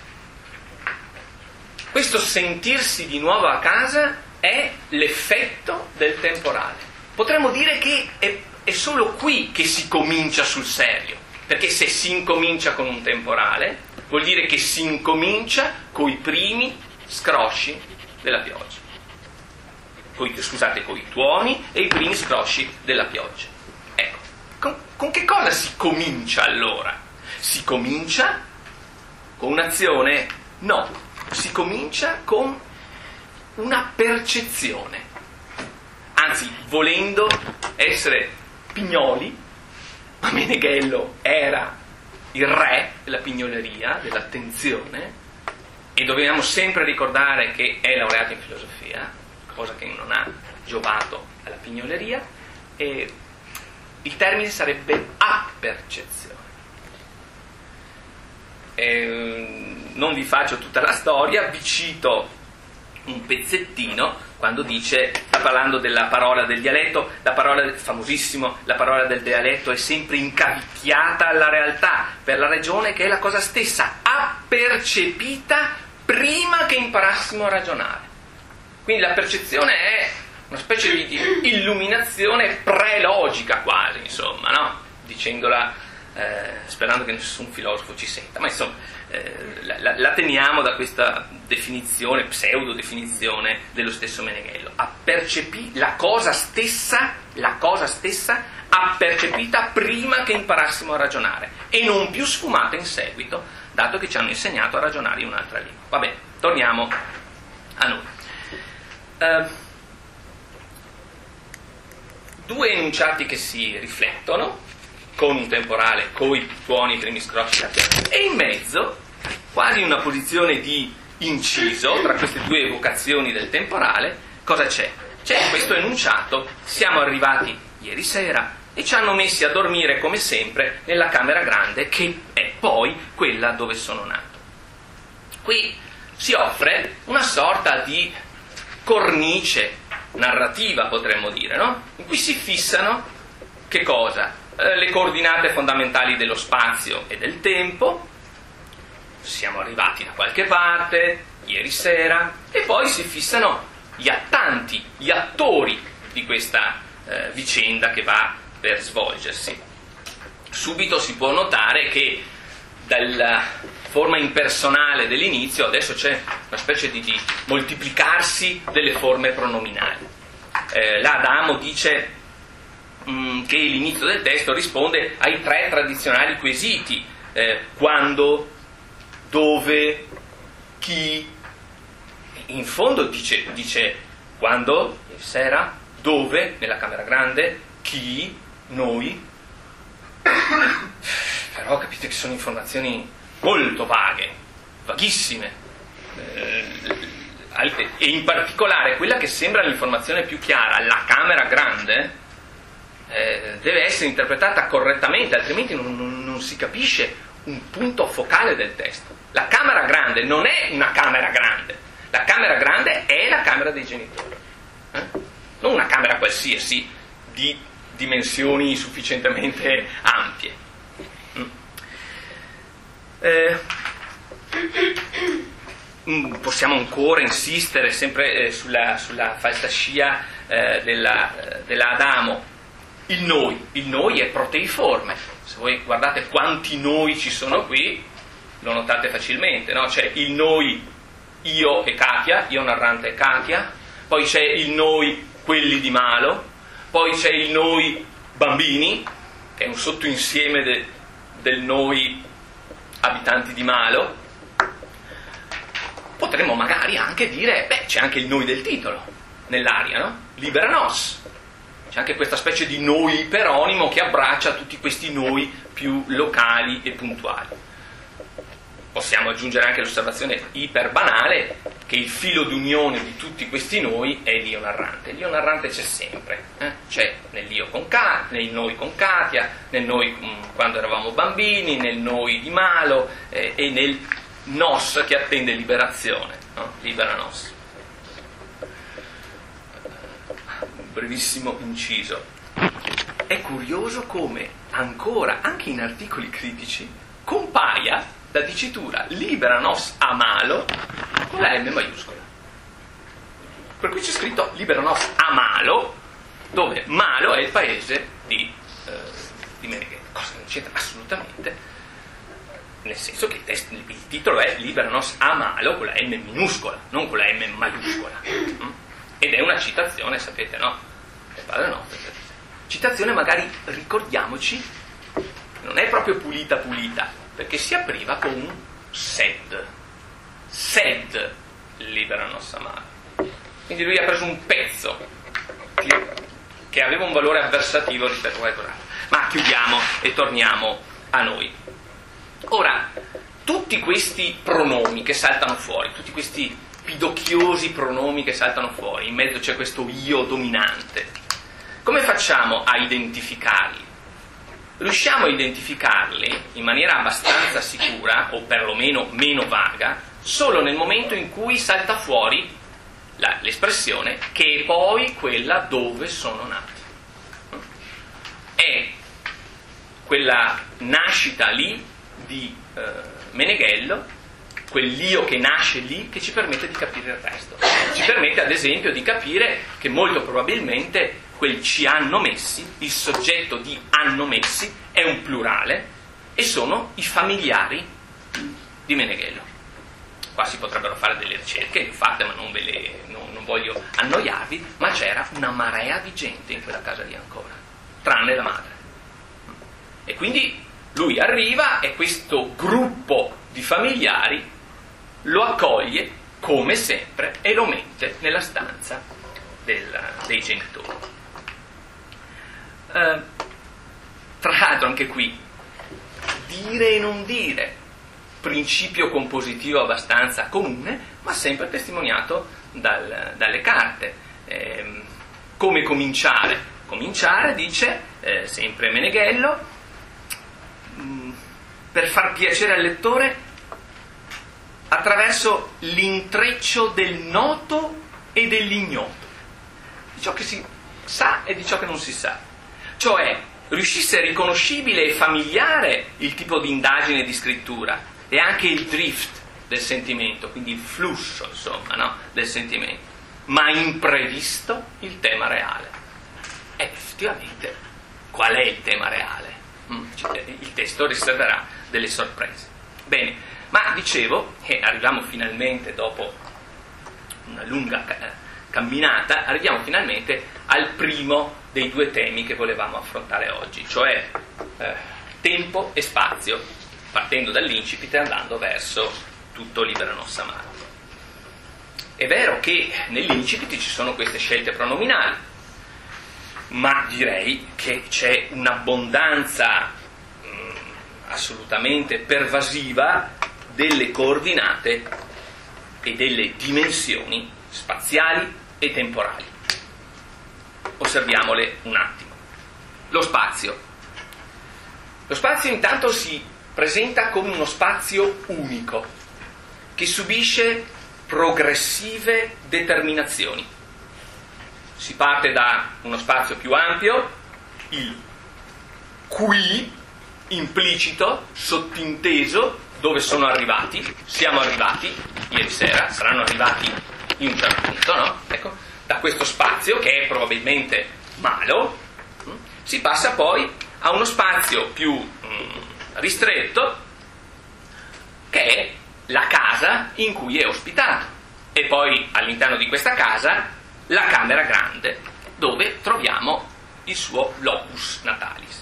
Questo sentirsi di nuovo a casa è l'effetto del temporale. Potremmo dire che è solo qui che si comincia sul serio, perché se si incomincia con un temporale vuol dire che si incomincia coi primi scrosci della pioggia. Coi tuoni e i primi scrosci della pioggia. Ecco, con che cosa si comincia allora? Si comincia con un'azione? No, si comincia con una percezione. Anzi, volendo essere pignoli, ma Meneghello era il re della pignoleria, dell'attenzione, e dobbiamo sempre ricordare che è laureato in filosofia, cosa che non ha giovato alla pignoleria, e il termine sarebbe appercezione. Non vi faccio tutta la storia, vi cito un pezzettino quando dice, sta parlando della parola del dialetto, famosissimo, la parola del dialetto è sempre incavicchiata alla realtà, per la ragione che è la cosa stessa, appercepita prima che imparassimo a ragionare. Quindi la percezione è una specie di illuminazione prelogica quasi, insomma, no? Dicendola, sperando che nessun filosofo ci senta, ma insomma, la teniamo da questa definizione, pseudo definizione dello stesso Meneghello. La cosa stessa appercepita prima che imparassimo a ragionare e non più sfumata in seguito, dato che ci hanno insegnato a ragionare in un'altra lingua. Va bene, torniamo a noi. Due enunciati che si riflettono con un temporale, coi tuoni, i primi scrosci e in mezzo, quasi in una posizione di inciso tra queste due evocazioni del temporale, cosa c'è? C'è questo enunciato: siamo arrivati ieri sera e ci hanno messi a dormire come sempre nella camera grande, che è poi quella dove sono nato. Qui si offre una sorta di cornice narrativa, potremmo dire, no? In cui si fissano che cosa? Le coordinate fondamentali dello spazio e del tempo, siamo arrivati da qualche parte, ieri sera, e poi si fissano gli attanti, gli attori di questa vicenda che va per svolgersi. Subito si può notare che dalla forma impersonale dell'inizio adesso c'è una specie di moltiplicarsi delle forme pronominali. Là Adamo dice che l'inizio del testo risponde ai tre tradizionali quesiti: quando, dove, chi. In fondo dice quando, ieri sera, dove, nella camera grande, chi, noi. Però capite che sono informazioni molto vaghe, vaghissime, e in particolare quella che sembra l'informazione più chiara, la camera grande, deve essere interpretata correttamente, altrimenti non si capisce un punto focale del testo. La camera grande non è una camera grande, la camera grande è la camera dei genitori, non una camera qualsiasi di dimensioni sufficientemente ampie. Possiamo ancora insistere sempre sulla falsascia della Adamo. Il noi è proteiforme. Se voi guardate quanti noi ci sono qui, lo notate facilmente, no? C'è il noi io e Katia, io narrante e Katia, poi c'è il noi, quelli di Malo, poi c'è il noi bambini, che è un sottoinsieme del noi abitanti di Malo. Potremmo magari anche dire, c'è anche il noi del titolo nell'aria, no? Libera nos. C'è anche questa specie di noi iperonimo che abbraccia tutti questi noi più locali e puntuali. Possiamo aggiungere anche l'osservazione iperbanale che il filo d'unione di tutti questi noi è l'io narrante. L'io narrante c'è sempre, c'è nell'io con nel noi con Katia, nel noi quando eravamo bambini, nel noi di Malo e nel nos che attende liberazione, no? Libera nos. Un brevissimo inciso. È curioso come ancora, anche in articoli critici, compaia la dicitura libera nos a Malo con la M maiuscola. Per cui c'è scritto libera nos a Malo, dove Malo è il paese di Meneghello, cosa che non c'entra assolutamente, nel senso che il titolo è libera nos a Malo con la M minuscola, non con la M maiuscola. Ed è una citazione, sapete, no? Del Padre Nostro. Citazione magari, ricordiamoci, non è proprio pulita, perché si apriva con un sed. Sed libera nos a Malo. Quindi lui ha preso un pezzo che aveva un valore avversativo rispetto a quell'altro. Ma chiudiamo e torniamo a noi. Ora, tutti questi pronomi che saltano fuori, tutti questi pidocchiosi pronomi che saltano fuori, in mezzo c'è questo io dominante. Come facciamo a identificarli? Riusciamo a identificarli in maniera abbastanza sicura, o perlomeno meno vaga, solo nel momento in cui salta fuori l'espressione che è poi quella dove sono nati. È quella nascita lì di Meneghello, quell'io che nasce lì, che ci permette di capire il resto. Ci permette ad esempio di capire che molto probabilmente quel ci hanno messi, il soggetto di hanno messi, è un plurale e sono i familiari di Meneghello. Qua si potrebbero fare delle ricerche, le fate, ma non voglio annoiarvi, ma c'era una marea di gente in quella casa di Ancona, tranne la madre. E quindi lui arriva e questo gruppo di familiari lo accoglie come sempre e lo mette nella stanza dei genitori. Tra l'altro anche qui dire e non dire, principio compositivo abbastanza comune, ma sempre testimoniato dalle carte. Come cominciare? Cominciare, dice sempre Meneghello, per far piacere al lettore attraverso l'intreccio del noto e dell'ignoto, di ciò che si sa e di ciò che non si sa. Cioè, riuscisse riconoscibile e familiare il tipo di indagine di scrittura e anche il drift del sentimento, quindi il flusso, insomma, no? Del sentimento, ma imprevisto il tema reale. E effettivamente, qual è il tema reale? Il testo riserverà delle sorprese. Bene, ma dicevo che arriviamo finalmente, dopo una lunga camminata, arriviamo finalmente al primo dei due temi che volevamo affrontare oggi, cioè tempo e spazio, partendo dall'incipit e andando verso tutto libera nos a Malo. È vero che nell'incipit ci sono queste scelte pronominali, ma direi che c'è un'abbondanza assolutamente pervasiva delle coordinate e delle dimensioni spaziali e temporali. Osserviamole un attimo. Lo spazio. Lo spazio intanto si presenta come uno spazio unico, che subisce progressive determinazioni. Si parte da uno spazio più ampio, il qui, implicito, sottinteso, dove sono arrivati, siamo arrivati ieri sera, saranno arrivati in un certo punto, no? Ecco, da questo spazio, che è probabilmente Malo, si passa poi a uno spazio più ristretto, che è la casa in cui è ospitato. e poi all'interno di questa casa la camera grande, dove troviamo il suo locus natalis.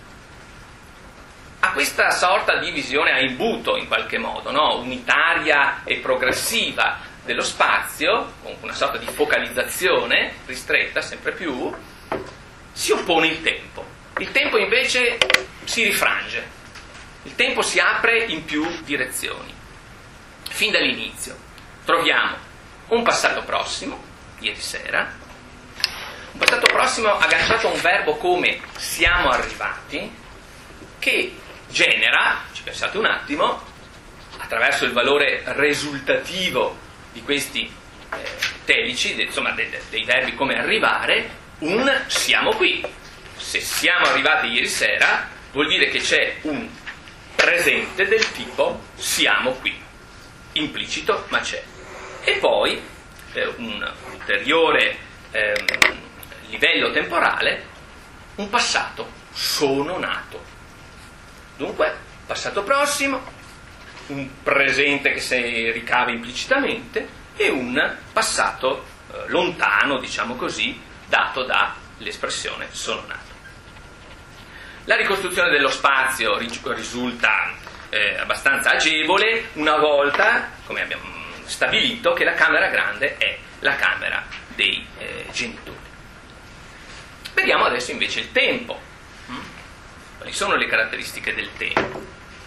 A questa sorta di visione a imbuto, in qualche modo, no? Unitaria e progressiva dello spazio, con una sorta di focalizzazione ristretta sempre più, si oppone il tempo. Il tempo invece si rifrange, il tempo si apre in più direzioni. Fin dall'inizio troviamo un passato prossimo, ieri sera, un passato prossimo agganciato a un verbo come siamo arrivati, che genera, ci pensate un attimo, attraverso il valore risultativo di questi telici, insomma dei verbi come arrivare, un siamo qui. Se siamo arrivati ieri sera vuol dire che c'è un presente del tipo siamo qui, implicito ma c'è. E poi un ulteriore livello temporale, un passato, sono nato. Dunque, passato prossimo, un presente che si ricava implicitamente e un passato lontano, diciamo così, dato dall'espressione sono nato. La ricostruzione dello spazio risulta abbastanza agevole una volta, come abbiamo stabilito, che la camera grande è la camera dei genitori. Vediamo adesso invece il tempo. Quali sono le caratteristiche del tempo?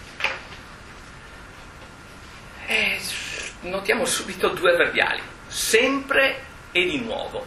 Notiamo subito due avverbiali, sempre e di nuovo.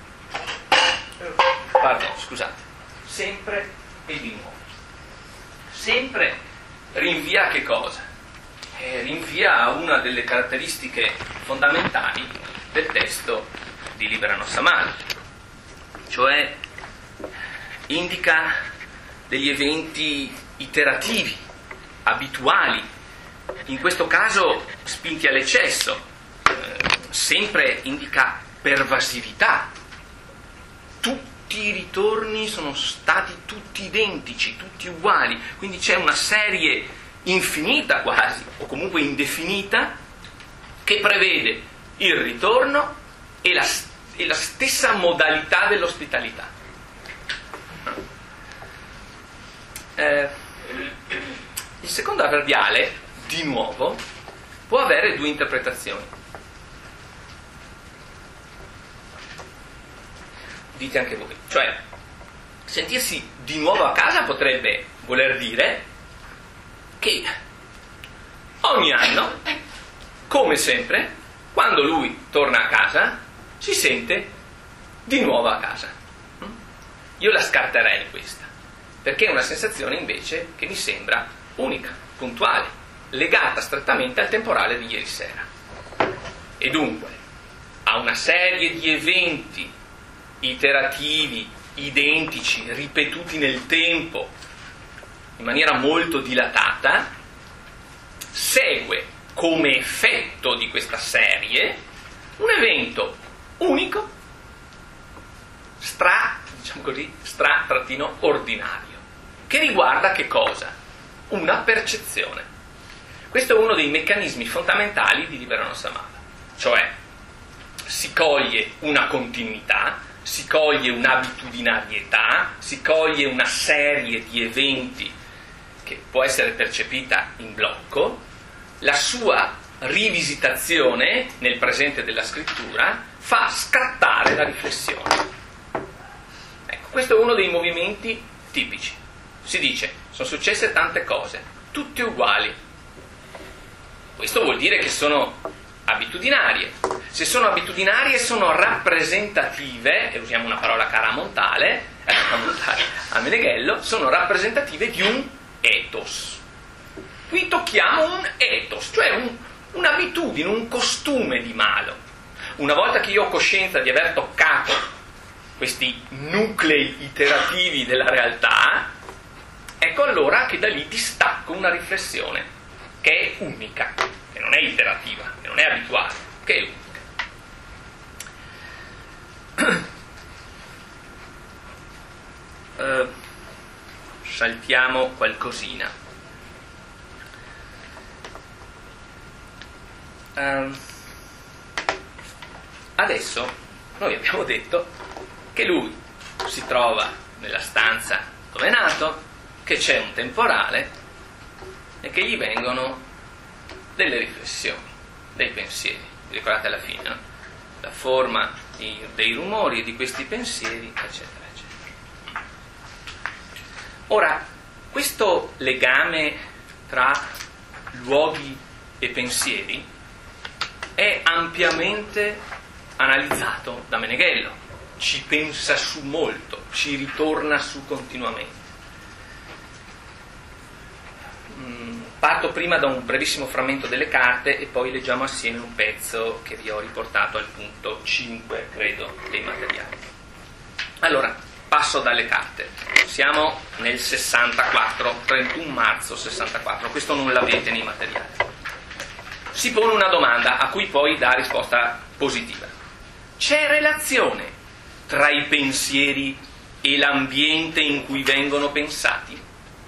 Pardon, scusate, sempre e di nuovo. Sempre rinvia a che cosa? Rinvia a una delle caratteristiche fondamentali del testo di Libera Nostra Madre, cioè indica degli eventi iterativi, abituali, in questo caso spinti all'eccesso. Sempre indica pervasività. Tutti i ritorni sono stati tutti identici, tutti uguali, quindi c'è una serie infinita quasi, o comunque indefinita, che prevede il ritorno e la stessa modalità dell'ospitalità. Il secondo avverbiale, di nuovo, può avere due interpretazioni. Dite anche voi. Cioè, sentirsi di nuovo a casa potrebbe voler dire che ogni anno, come sempre, quando lui torna a casa, si sente di nuovo a casa. Io la scarterei questa, perché è una sensazione invece che mi sembra unica, puntuale, legata strettamente al temporale di ieri sera. E dunque a una serie di eventi iterativi, identici, ripetuti nel tempo, in maniera molto dilatata, segue come effetto di questa serie un evento unico, diciamo così, ordinario, che riguarda che cosa? Una percezione. Questo è uno dei meccanismi fondamentali di Libera Nostra Madre, cioè si coglie una continuità, si coglie un'abitudinarietà, si coglie una serie di eventi che può essere percepita in blocco, la sua rivisitazione nel presente della scrittura fa scattare la riflessione. Ecco, questo è uno dei movimenti tipici. Si dice, sono successe tante cose, tutte uguali. Questo vuol dire che sono abitudinarie. Se sono abitudinarie sono rappresentative, e usiamo una parola cara a Meneghello, sono rappresentative di un ethos. Qui tocchiamo un ethos, cioè un'abitudine, un costume di Malo. Una volta che io ho coscienza di aver toccato questi nuclei iterativi della realtà, ecco allora che da lì distacco una riflessione che è unica, che non è iterativa, che non è abituale, che è unica. Saltiamo qualcosina. adesso noi abbiamo detto che lui si trova nella stanza dove è nato, che c'è un temporale e che gli vengono delle riflessioni, dei pensieri. Vi ricordate alla fine, no? La forma dei rumori e di questi pensieri, eccetera, eccetera. Ora, questo legame tra luoghi e pensieri è ampiamente analizzato da Meneghello, ci pensa su molto, ci ritorna su continuamente. Parto prima da un brevissimo frammento delle carte e poi leggiamo assieme un pezzo che vi ho riportato al punto 5, credo, dei materiali. Allora, passo dalle carte. Siamo nel 64, 31 marzo 64, questo non l'avete nei materiali. Si pone una domanda a cui poi dà risposta positiva. C'è relazione tra i pensieri e l'ambiente in cui vengono pensati?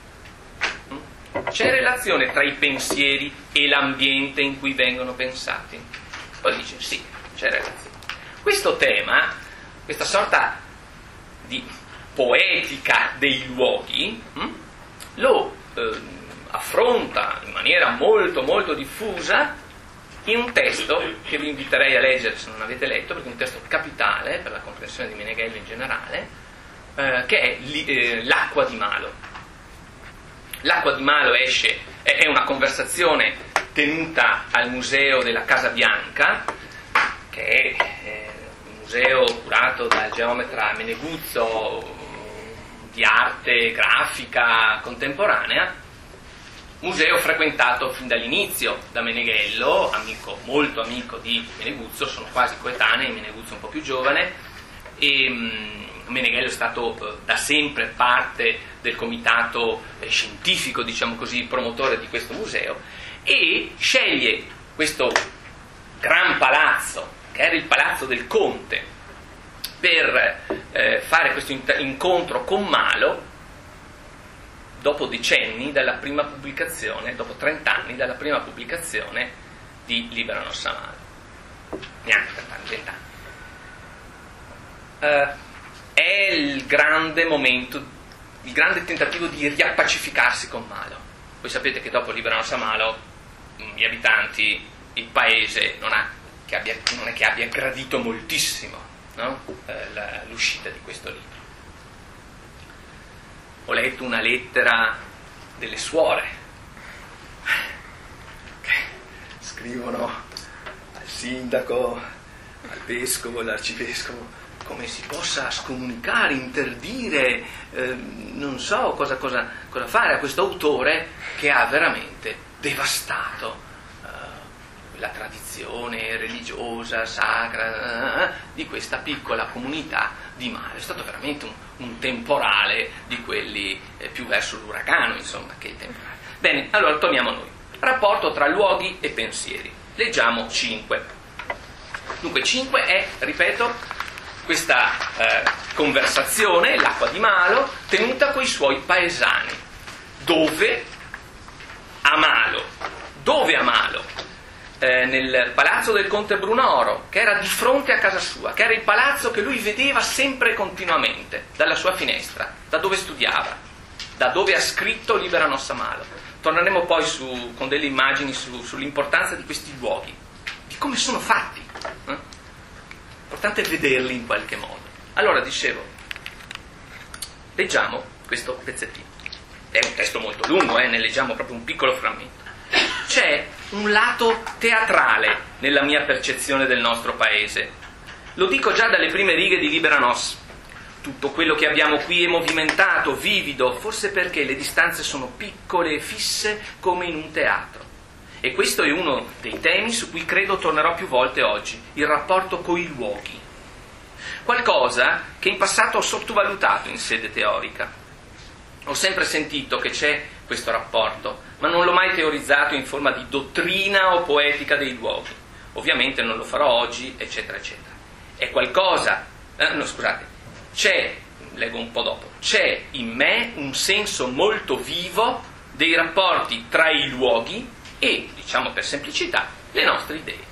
C'è relazione tra i pensieri e l'ambiente in cui vengono pensati? Poi dice sì, c'è relazione. Questo tema, questa sorta di poetica dei luoghi, lo affronta in maniera molto molto diffusa in un testo che vi inviterei a leggere se non avete letto, perché è un testo capitale per la comprensione di Meneghello in generale, che è L'acqua di Malo. L'acqua di Malo è una conversazione tenuta al museo della Casa Bianca, che è un museo curato dal geometra Meneguzzo di arte grafica contemporanea, museo frequentato fin dall'inizio da Meneghello, molto amico di Meneguzzo, sono quasi coetanei, Meneguzzo un po' più giovane, e Meneghello è stato da sempre parte del comitato scientifico, diciamo così, promotore di questo museo, e sceglie questo gran palazzo, che era il palazzo del conte, per fare questo incontro con Malo dopo decenni dalla prima pubblicazione, dopo 30 anni dalla prima pubblicazione di Libera Nostra Malo. Neanche 30 anni, 20 anni. È il grande momento, il grande tentativo di riappacificarsi con Malo. Voi sapete che dopo Libera Nostra Malo gli abitanti, il paese non è che abbia gradito moltissimo, no? L'uscita di questo libro. Ho letto una lettera delle suore che scrivono al sindaco, al vescovo, all'arcivescovo, come si possa scomunicare, interdire, non so cosa fare a questo autore che ha veramente devastato la tradizione religiosa, sacra di questa piccola comunità di Malo. È stato veramente un temporale di quelli più verso l'uragano, insomma, che il temporale. Bene, allora torniamo a noi. Rapporto tra luoghi e pensieri. Leggiamo 5. Dunque 5 è, ripeto, questa conversazione, L'acqua di Malo, tenuta coi suoi paesani. Dove? A Malo. Dove a Malo? Nel palazzo del conte Brunoro, che era di fronte a casa sua, che era il palazzo che lui vedeva sempre e continuamente dalla sua finestra, da dove studiava, da dove ha scritto Libera Nostra Malo. Torneremo poi con delle immagini sull'importanza di questi luoghi, di come sono fatti. Importante vederli in qualche modo. Allora, dicevo, leggiamo questo pezzettino. È un testo molto lungo, ne leggiamo proprio un piccolo frammento. C'è un lato teatrale nella mia percezione del nostro paese. Lo dico già dalle prime righe di Libera Nos. Tutto quello che abbiamo qui è movimentato, vivido, forse perché le distanze sono piccole e fisse come in un teatro. E questo è uno dei temi su cui credo tornerò più volte oggi, il rapporto coi luoghi. Qualcosa che in passato ho sottovalutato in sede teorica. Ho sempre sentito che c'è questo rapporto, ma non l'ho mai teorizzato in forma di dottrina o poetica dei luoghi. Ovviamente non lo farò oggi, eccetera, eccetera. È qualcosa, leggo un po' dopo, c'è in me un senso molto vivo dei rapporti tra i luoghi e, diciamo per semplicità, le nostre idee.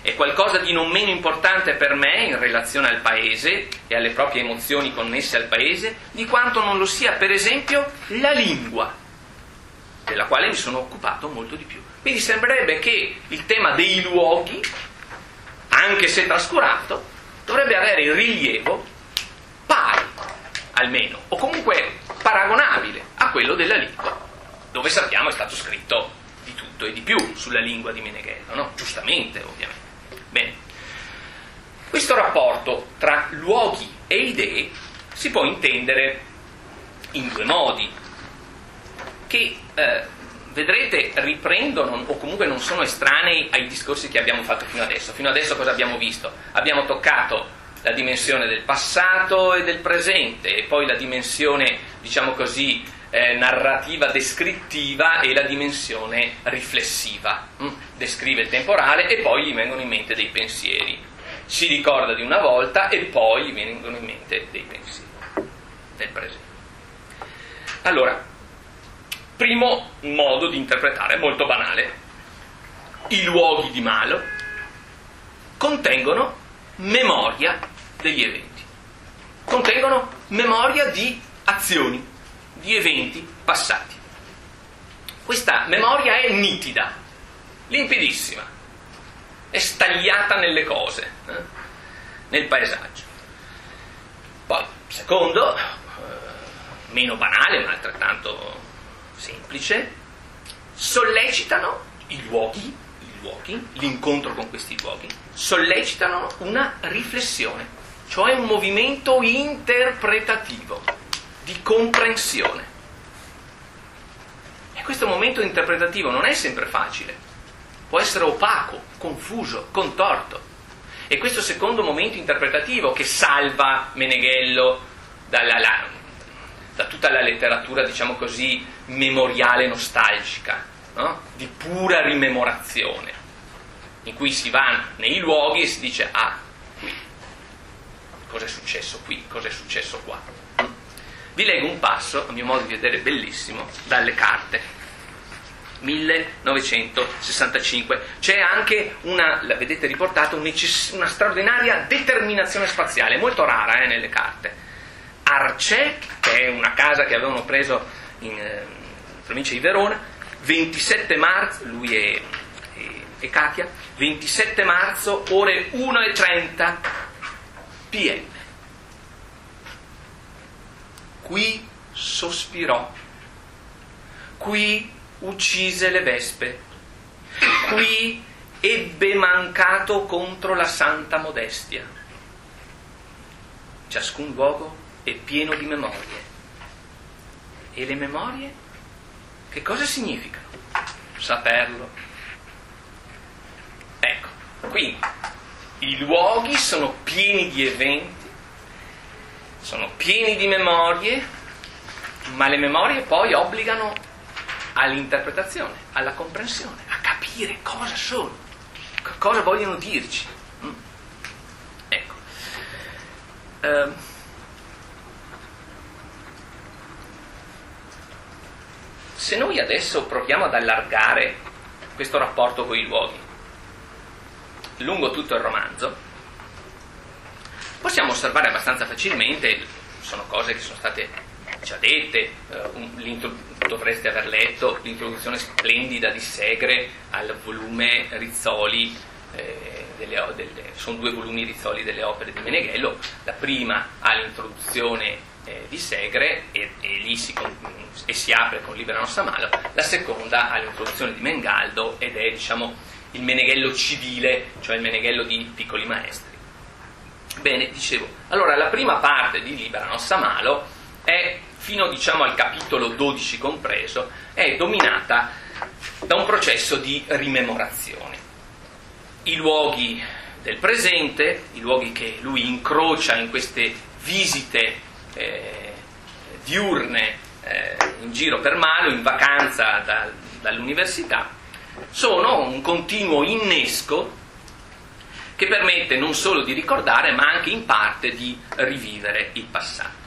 è qualcosa di non meno importante per me in relazione al paese e alle proprie emozioni connesse al paese, di quanto non lo sia, per esempio, la lingua, della quale mi sono occupato molto di più. Quindi sembrerebbe che il tema dei luoghi, anche se trascurato, dovrebbe avere il rilievo pari, almeno, o comunque paragonabile a quello della lingua, dove sappiamo è stato scritto di tutto e di più sulla lingua di Meneghello, no? Giustamente, ovviamente. Bene, questo rapporto tra luoghi e idee si può intendere in due modi, che vedrete riprendono o comunque non sono estranei ai discorsi che abbiamo fatto fino adesso. Fino adesso cosa abbiamo visto? Abbiamo toccato la dimensione del passato e del presente, e poi la dimensione, diciamo così, narrativa descrittiva e la dimensione riflessiva. Descrive il temporale e poi gli vengono in mente dei pensieri. Si ricorda di una volta e poi gli vengono in mente dei pensieri del presente. Allora, primo modo di interpretare, molto banale: i luoghi di Malo contengono memoria degli eventi, contengono memoria di azioni, di eventi passati. Questa memoria è nitida, limpidissima, è stagliata nelle cose, nel paesaggio. Poi, secondo, meno banale ma altrettanto semplice, sollecitano i luoghi, l'incontro con questi luoghi, sollecitano una riflessione, cioè un movimento interpretativo, di comprensione. E questo momento interpretativo non è sempre facile, può essere opaco, confuso, contorto. E questo secondo momento interpretativo che salva Meneghello da tutta la letteratura, diciamo così, memoriale nostalgica, no? Di pura rimemorazione, in cui si va nei luoghi e si dice: ah, qui, cosa è successo qui, cosa è successo qua. Vi leggo un passo, a mio modo di vedere bellissimo, dalle carte, 1965. C'è anche una, la vedete riportata, una straordinaria determinazione spaziale, molto rara nelle carte. Arcè, che è una casa che avevano preso in provincia di Verona, 27 marzo, lui e Katia, 27 marzo, ore 1:30 PM. Qui sospirò, qui uccise le vespe, qui ebbe mancato contro la santa modestia. Ciascun luogo è pieno di memorie. E le memorie che cosa significano? Saperlo. Ecco, quindi i luoghi sono pieni di eventi, sono pieni di memorie, ma le memorie poi obbligano all'interpretazione, alla comprensione, a capire cosa sono, cosa vogliono dirci. Ecco. Se noi adesso proviamo ad allargare questo rapporto con i luoghi lungo tutto il romanzo, possiamo osservare abbastanza facilmente, sono cose che sono state già dette, dovreste aver letto l'introduzione splendida di Segre al volume Rizzoli, sono 2 volumi Rizzoli delle opere di Meneghello. La prima ha l'introduzione di Segre e lì si apre con Libera nostra Malo, la seconda ha l'introduzione di Mengaldo ed è, diciamo, il Meneghello civile, cioè il Meneghello di Piccoli Maestri. Bene, dicevo, allora la prima parte di Libera nostra Malo è, fino diciamo al capitolo 12 compreso, è dominata da un processo di rimemorazione. I luoghi del presente, i luoghi che lui incrocia in queste visite diurne in giro per Malo, in vacanza dall'università, sono un continuo innesco che permette non solo di ricordare ma anche in parte di rivivere il passato.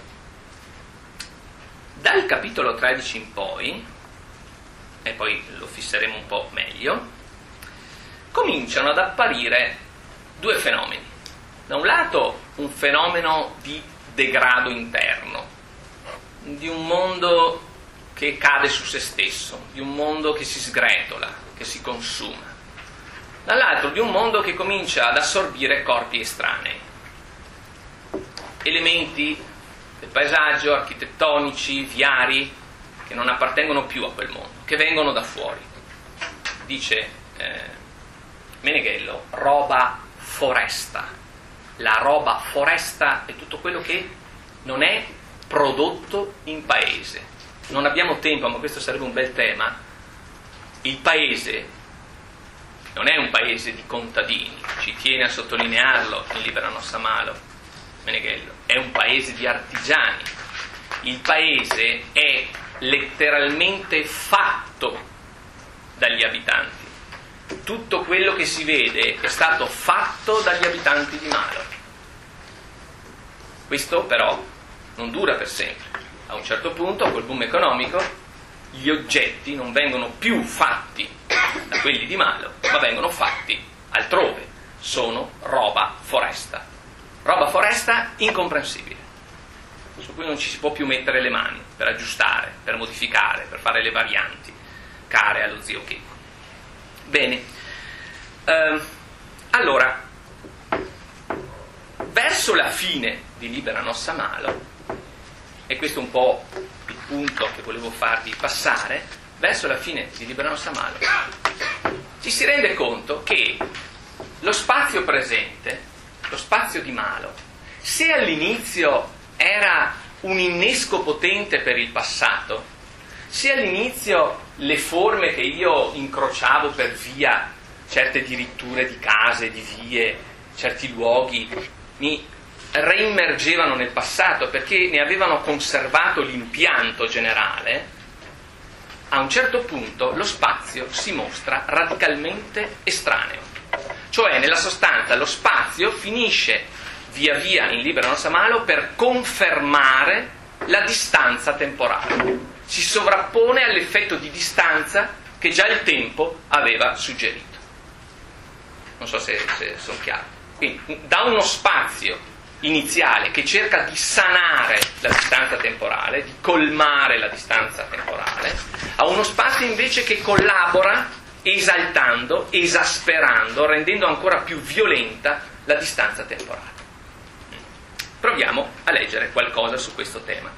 Dal capitolo 13 in poi, e poi lo fisseremo un po' meglio, cominciano ad apparire due fenomeni. Da un lato un fenomeno di degrado interno, di un mondo che cade su se stesso, di un mondo che si sgretola, che si consuma. Dall'altro di un mondo che comincia ad assorbire corpi estranei, elementi del paesaggio, architettonici, viari, che non appartengono più a quel mondo, che vengono da fuori. Dice Meneghello, roba foresta. La roba foresta è tutto quello che non è prodotto in paese. Non abbiamo tempo, ma questo sarebbe un bel tema. Il paese non è un paese di contadini, ci tiene a sottolinearlo in Libera Nostra Malo, Meneghello, è un paese di artigiani. Il paese è letteralmente fatto dagli abitanti. Tutto quello che si vede è stato fatto dagli abitanti di Malo. Questo però non dura per sempre. A un certo punto, col boom economico, gli oggetti non vengono più fatti da quelli di Malo, ma vengono fatti altrove. Sono roba foresta. Roba foresta incomprensibile, su cui non ci si può più mettere le mani per aggiustare, per modificare, per fare le varianti care allo zio Checco. Bene, allora, verso la fine di Libera Nostra Malo, e questo è un po' il punto che volevo farvi passare, verso la fine di Libera Nostra Malo ci si rende conto che lo spazio presente, lo spazio di Malo, se all'inizio era un innesco potente per il passato, se all'inizio le forme che io incrociavo per via, certe diritture di case, di vie, certi luoghi, mi reimmergevano nel passato perché ne avevano conservato l'impianto generale, a un certo punto lo spazio si mostra radicalmente estraneo. Cioè, nella sostanza, lo spazio finisce via via in Libera Nostra Malo per confermare la distanza temporale. Si sovrappone all'effetto di distanza che già il tempo aveva suggerito. Non so se sono chiaro. Quindi, da uno spazio iniziale che cerca di sanare la distanza temporale, di colmare la distanza temporale, a uno spazio invece che collabora esaltando, esasperando, rendendo ancora più violenta la distanza temporale. Proviamo a leggere qualcosa su questo tema.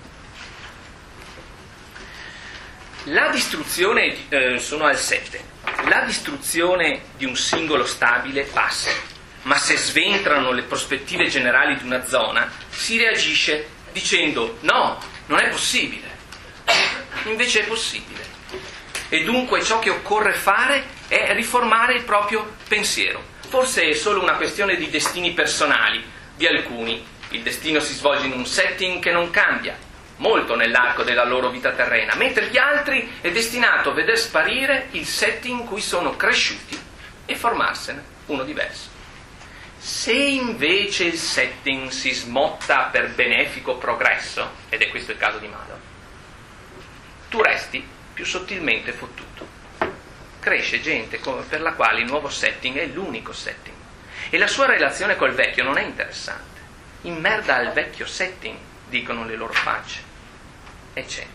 La distruzione, sono al 7, la distruzione di un singolo stabile passa, ma se sventrano le prospettive generali di una zona, si reagisce dicendo no, non è possibile. Invece è possibile. E dunque ciò che occorre fare è riformare il proprio pensiero. Forse è solo una questione di destini personali di alcuni. Il destino si svolge in un setting che non cambia molto nell'arco della loro vita terrena, mentre gli altri è destinato a veder sparire il setting in cui sono cresciuti e formarsene uno diverso. Se invece il setting si smotta per benefico progresso, ed è questo il caso di Malo, tu resti più sottilmente fottuto. Cresce gente per la quale il nuovo setting è l'unico setting e la sua relazione col vecchio non è interessante. In merda al vecchio setting, dicono le loro facce, eccetera.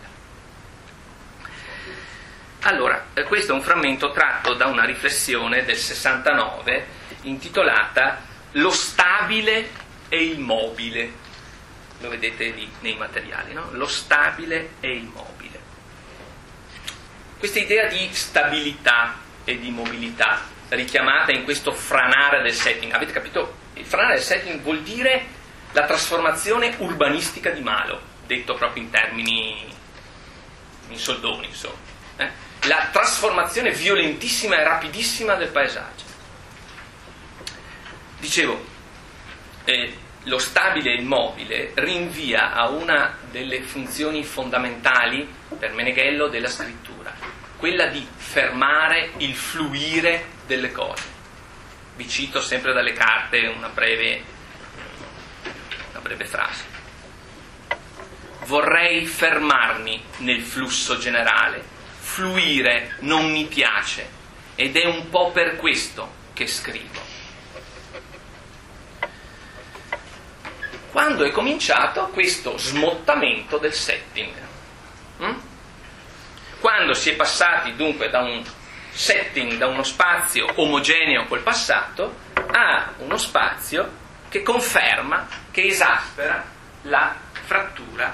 Allora, questo è un frammento tratto da una riflessione del 69 intitolata Lo stabile e il mobile. Lo vedete lì nei materiali, no? Lo stabile e il mobile. Questa idea di stabilità e di mobilità richiamata in questo franare del setting. Avete capito? Il franare del setting vuol dire la trasformazione urbanistica di Malo, detto proprio in termini, in soldoni, insomma. La trasformazione violentissima e rapidissima del paesaggio. Dicevo, lo stabile e il mobile rinvia a una delle funzioni fondamentali per Meneghello della scrittura, quella di fermare il fluire delle cose. Vi cito sempre dalle carte una breve frase. Vorrei fermarmi nel flusso generale, fluire non mi piace ed è un po' per questo che scrivo. quando è cominciato questo smottamento del setting. Quando si è passati dunque da un setting, da uno spazio omogeneo col passato, a uno spazio che conferma, che esaspera la frattura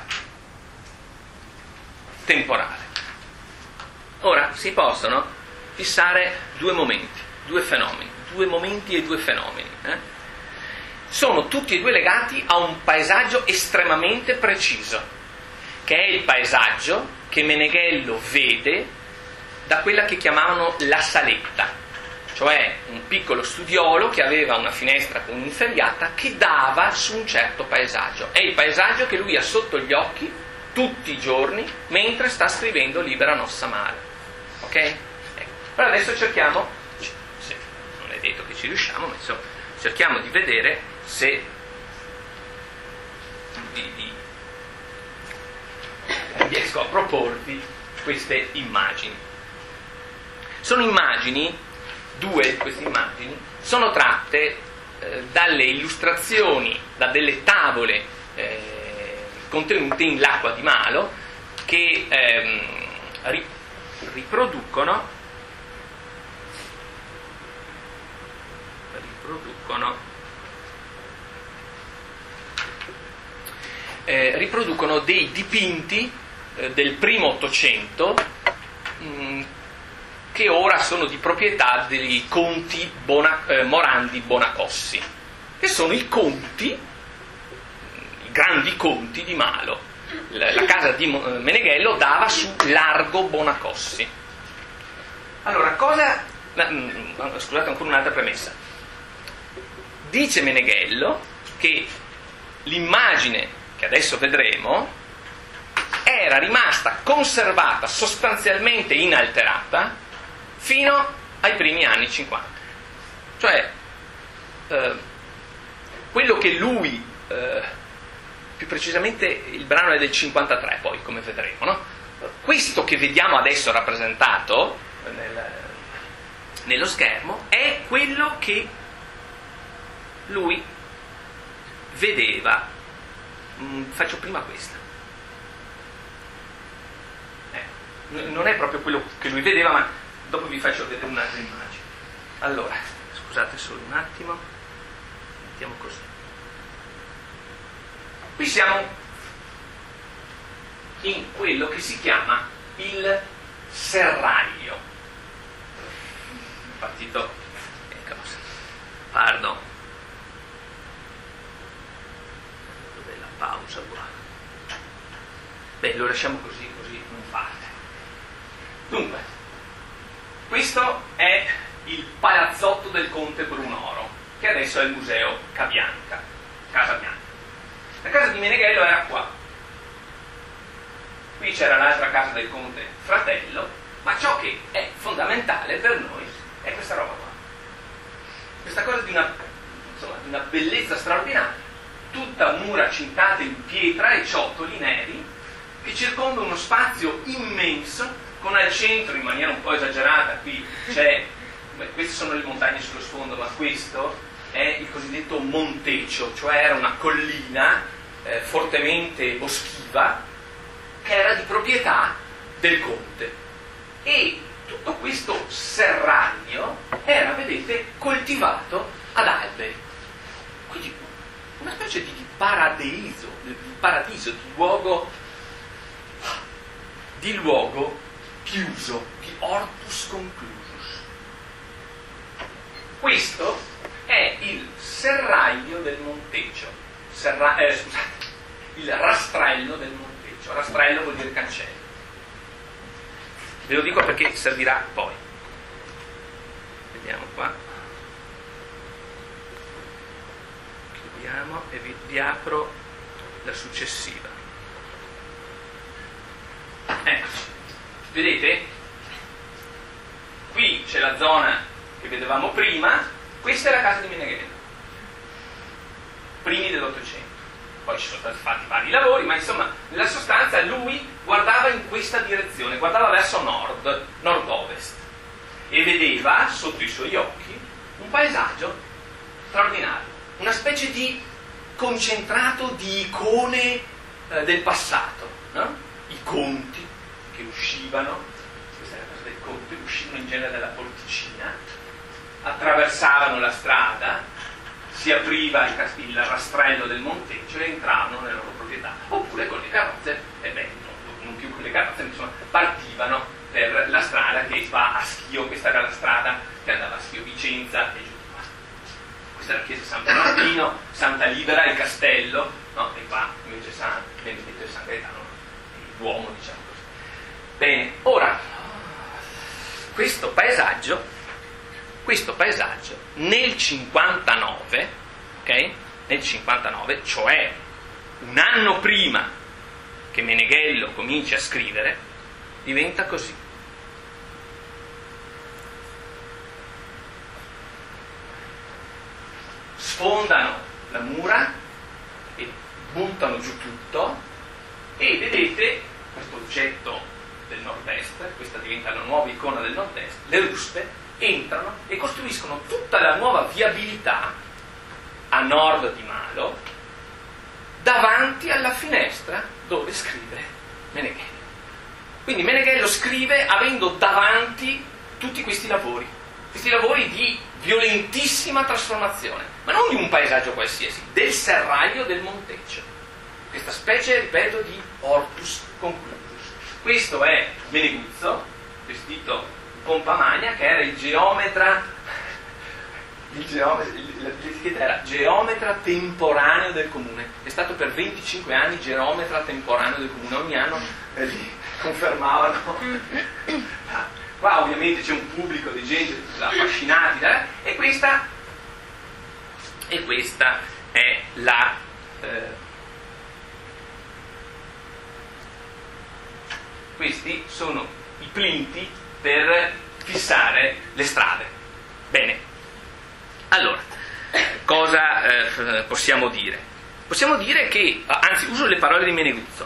temporale. Ora si possono fissare due momenti, due fenomeni, due momenti e due fenomeni. Sono tutti e due legati a un paesaggio estremamente preciso, che è il paesaggio che Meneghello vede da quella che chiamavano la saletta, cioè un piccolo studiolo che aveva una finestra con un'inferriata che dava su un certo paesaggio. È il paesaggio che lui ha sotto gli occhi tutti i giorni mentre sta scrivendo Libera Nossa Mare. Ok? Ecco. Allora adesso cerchiamo, non è detto che ci riusciamo, ma insomma, cerchiamo di vedere se riesco a proporvi queste immagini. Sono immagini, due di queste immagini, sono tratte dalle illustrazioni, da delle tavole contenute in L'acqua di Malo, che riproducono dei dipinti del primo Ottocento che ora sono di proprietà dei conti Morandi Bonacossi, che sono i conti, i grandi conti di Malo. La casa di Meneghello dava su Largo Bonacossi. Allora, scusate, ancora un'altra premessa. Dice Meneghello che l'immagine che adesso vedremo era rimasta conservata sostanzialmente inalterata fino ai primi anni 50. Cioè, quello che lui, più precisamente il brano è del 53, poi, come vedremo, no? Questo che vediamo adesso rappresentato nello schermo è quello che lui vedeva. Faccio prima questa. Non è proprio quello che lui vedeva, ma dopo vi faccio vedere un'altra immagine. Allora, scusate solo un attimo, mettiamo così. Qui siamo in quello che si chiama il serraglio. Partito, pardon. Dov'è la pausa qua? Beh, lo lasciamo così non parte. Dunque, questo è il palazzotto del conte Brunoro, che adesso è il museo Casa Bianca. La casa di Meneghello era qua. Qui c'era l'altra casa del conte Fratello, ma ciò che è fondamentale per noi è questa roba qua. Questa cosa di una bellezza straordinaria, tutta mura cintate in pietra e ciottoli neri che circondano uno spazio immenso, con al centro, in maniera un po' esagerata, qui c'è, queste sono le montagne sullo sfondo, ma questo è il cosiddetto Montecio, cioè era una collina fortemente boschiva che era di proprietà del conte. E tutto questo serraglio era, vedete, coltivato ad alberi. Quindi una specie di paradiso, di luogo chiuso, di hortus conclusus. Questo è il serraglio del Montecio, il rastrello del Montecio. Rastrello vuol dire cancello. Ve lo dico perché servirà poi. Vediamo qua. Chiudiamo e vi apro la successiva. Eccoci. Vedete? Qui c'è la zona che vedevamo prima, questa è la casa di Meneghello, primi dell'Ottocento. Poi ci sono stati fatti vari lavori, ma insomma, nella sostanza lui guardava in questa direzione, guardava verso nord-ovest, e vedeva sotto i suoi occhi un paesaggio straordinario, una specie di concentrato di icone del passato, no? I conti che uscivano, questa è la cosa del conte, uscivano in genere dalla porticina, attraversavano la strada, si apriva il rastrello del monteggio e entravano nelle loro proprietà, oppure con le carrozze, non più con le carrozze, insomma, partivano per la strada che va a Schio. Questa era la strada che andava a Schio, Vicenza e giù di qua. Questa è la chiesa San Bernardino, Santa Libera, il castello, no? E qua invece San Benedetto e San Gaetano, l'uomo, diciamo così. Bene, ora, questo paesaggio nel 59, ok? Nel 59, cioè un anno prima che Meneghello comincia a scrivere, diventa così. Sfondano la mura e buttano giù tutto, e vedete questo oggetto del nord-est, questa diventa la nuova icona del nord-est, le ruspe entrano e costruiscono tutta la nuova viabilità a nord di Malo davanti alla finestra dove scrive Meneghello. Quindi Meneghello scrive avendo davanti tutti questi lavori di violentissima trasformazione, ma non di un paesaggio qualsiasi, del serraglio del Monteggio, questa specie, ripeto, di hortus conclusus. Questo è Meneguzzo, vestito pompa magna, che era il geometra, l'etichetta era geometra temporaneo del comune, è stato per 25 anni geometra temporaneo del comune, ogni anno li confermavano. Qua ovviamente c'è un pubblico di gente affascinati e questa è la questi sono i plinti per fissare le strade. Bene, allora, cosa possiamo dire? Possiamo dire che, anzi, uso le parole di Meneguzzo.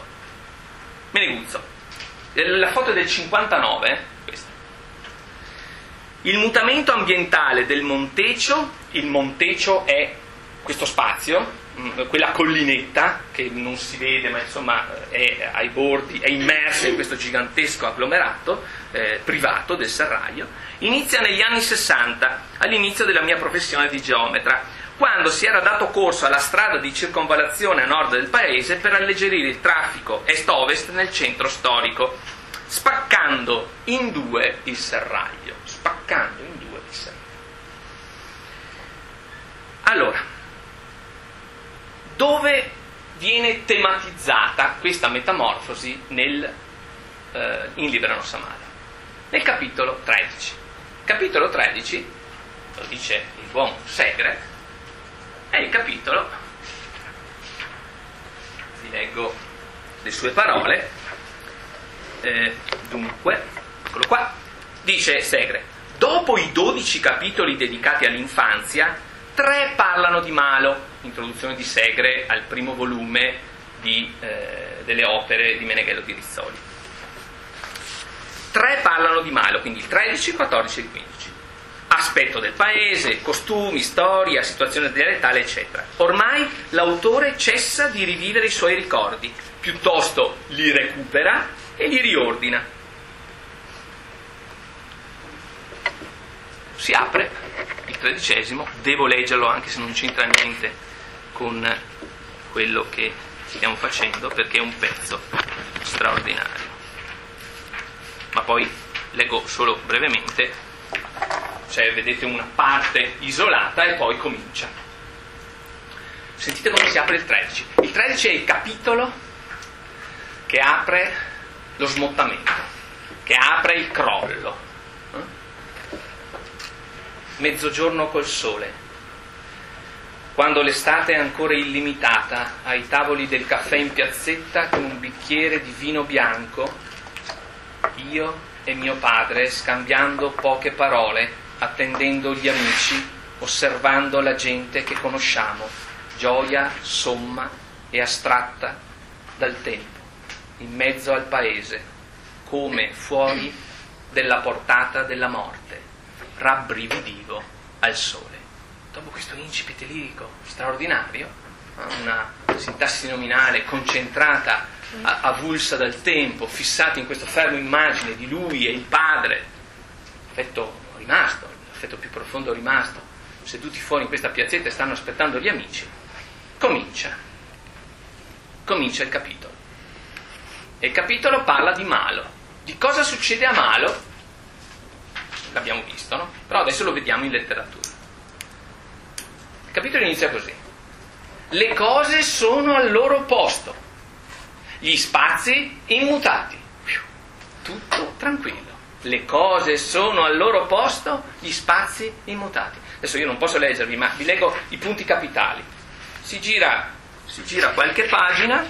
La foto è del 59, questa. Il mutamento ambientale del Monteggio, il Monteggio è questo spazio, quella collinetta che non si vede ma insomma è ai bordi, è immersa in questo gigantesco agglomerato privato del serraglio, inizia negli anni 60, all'inizio della mia professione di geometra, quando si era dato corso alla strada di circonvallazione a nord del paese per alleggerire il traffico est-ovest nel centro storico, spaccando in due il serraglio. Allora, dove viene tematizzata questa metamorfosi in Libera Nostra Madre? Nel capitolo 13. Capitolo 13, lo dice il buon Segre, è il capitolo, vi leggo le sue parole, dunque, eccolo qua, dice Segre: dopo i 12 capitoli dedicati all'infanzia, 3 parlano di Malo, introduzione di Segre al primo volume delle opere di Meneghello di Rizzoli. 3 parlano di Malo, quindi il 13, il 14 e il 15. Aspetto del paese, costumi, storia, situazione dialettale, eccetera. Ormai l'autore cessa di rivivere i suoi ricordi, piuttosto li recupera e li riordina. Si apre il 13°, devo leggerlo anche se non c'entra niente con quello che stiamo facendo, perché è un pezzo straordinario. Ma poi leggo solo brevemente, cioè vedete una parte isolata e poi comincia. Sentite come si apre il 13. Il 13 è il capitolo che apre lo smottamento, che apre il crollo. Mezzogiorno col sole, quando l'estate è ancora illimitata, ai tavoli del caffè in piazzetta con un bicchiere di vino bianco, io e mio padre scambiando poche parole, attendendo gli amici, osservando la gente che conosciamo, gioia somma e astratta dal tempo, in mezzo al paese, come fuori della portata della morte, rabbrividivo al sole. Dopo questo incipit lirico straordinario, una sintassi nominale concentrata, avulsa dal tempo, fissata in questo fermo immagine di lui e il padre, l'affetto più profondo rimasto, seduti fuori in questa piazzetta e stanno aspettando gli amici. Comincia il capitolo. E il capitolo parla di Malo. Di cosa succede a Malo? L'abbiamo visto, no? Però adesso lo vediamo in letteratura. Il capitolo inizia così: le cose sono al loro posto, gli spazi immutati, tutto tranquillo. Le cose sono al loro posto, gli spazi immutati. Adesso io non posso leggervi, ma vi leggo i punti capitali. Si gira qualche pagina,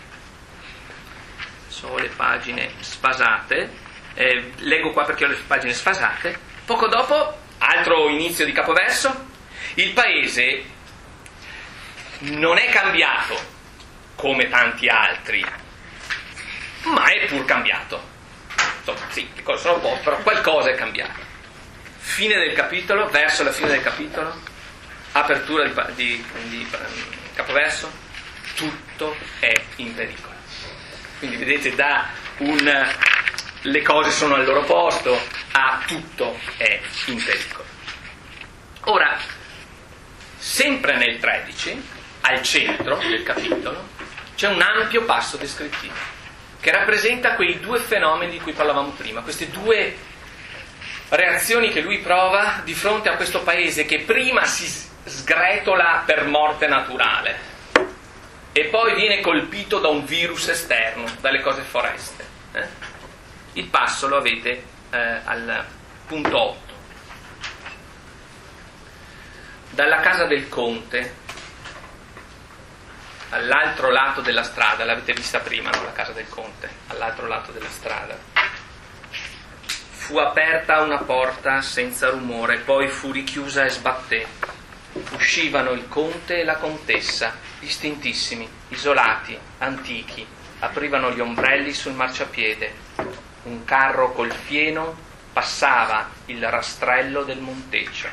sono le pagine sfasate, leggo qua perché ho le pagine sfasate. Poco dopo, altro inizio di capoverso: il paese non è cambiato come tanti altri, ma è pur cambiato. Insomma, sì, le cose sono un po', però qualcosa è cambiato. Fine del capitolo, verso la fine del capitolo, apertura di capoverso: tutto è in pericolo. Quindi vedete, da le cose sono al loro posto a tutto è in pericolo. Ora, sempre nel 13, al centro del capitolo, c'è un ampio passo descrittivo che rappresenta quei due fenomeni di cui parlavamo prima, queste due reazioni che lui prova di fronte a questo paese che prima si sgretola per morte naturale e poi viene colpito da un virus esterno, dalle cose foreste. Il passo lo avete al punto 8. Dalla casa del conte, all'altro lato della strada, l'avete vista prima, no? La casa del conte, all'altro lato della strada, fu aperta una porta senza rumore, poi fu richiusa e sbatté. Uscivano il conte e la contessa, distintissimi, isolati, antichi, aprivano gli ombrelli sul marciapiede. Un carro col fieno passava il rastrello del Monteccio.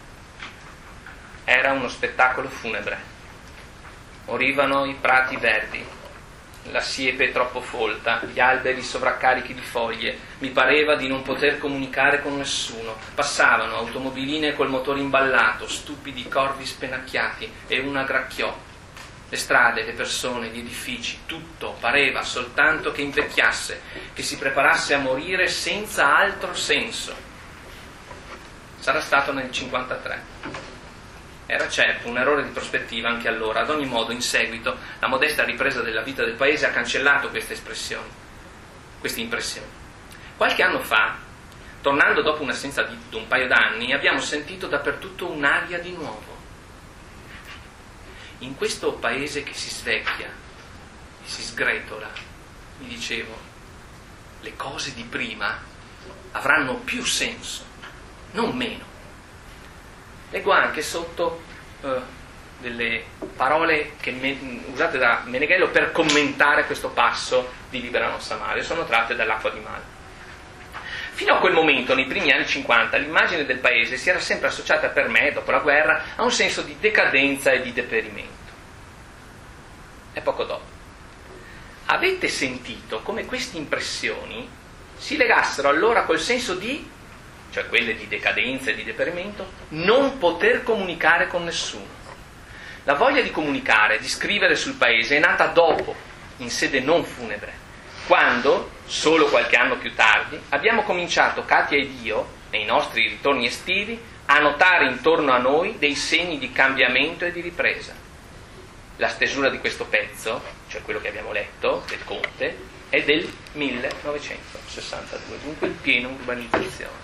Era uno spettacolo funebre. Morivano i prati verdi, la siepe troppo folta, gli alberi sovraccarichi di foglie. Mi pareva di non poter comunicare con nessuno. Passavano automobiline col motore imballato, stupidi corvi spennacchiati, e una gracchiò. Le strade, le persone, gli edifici, tutto pareva soltanto che invecchiasse, che si preparasse a morire senza altro senso. Sarà stato nel 53. Era certo un errore di prospettiva anche allora. Ad ogni modo, in seguito, la modesta ripresa della vita del paese ha cancellato queste impressioni. Qualche anno fa, tornando dopo un'assenza di un paio d'anni, abbiamo sentito dappertutto un'aria di nuovo. In questo paese che si svecchia, che si sgretola, mi dicevo, le cose di prima avranno più senso, non meno. Leggo anche sotto delle parole usate da Meneghello per commentare questo passo di Libera Nostra Mare, sono tratte dall'Acqua di Mare. Fino a quel momento, nei primi anni 50, l'immagine del paese si era sempre associata per me, dopo la guerra, a un senso di decadenza e di deperimento. E poco dopo. Avete sentito come queste impressioni si legassero allora col senso di, cioè quelle di decadenza e di deperimento, non poter comunicare con nessuno. La voglia di comunicare, di scrivere sul paese è nata dopo, in sede non funebre, quando, solo qualche anno più tardi, abbiamo cominciato, Katia ed io, nei nostri ritorni estivi, a notare intorno a noi dei segni di cambiamento e di ripresa. La stesura di questo pezzo, cioè quello che abbiamo letto, del Conte, è del 1962, dunque il pieno urbanizzazione.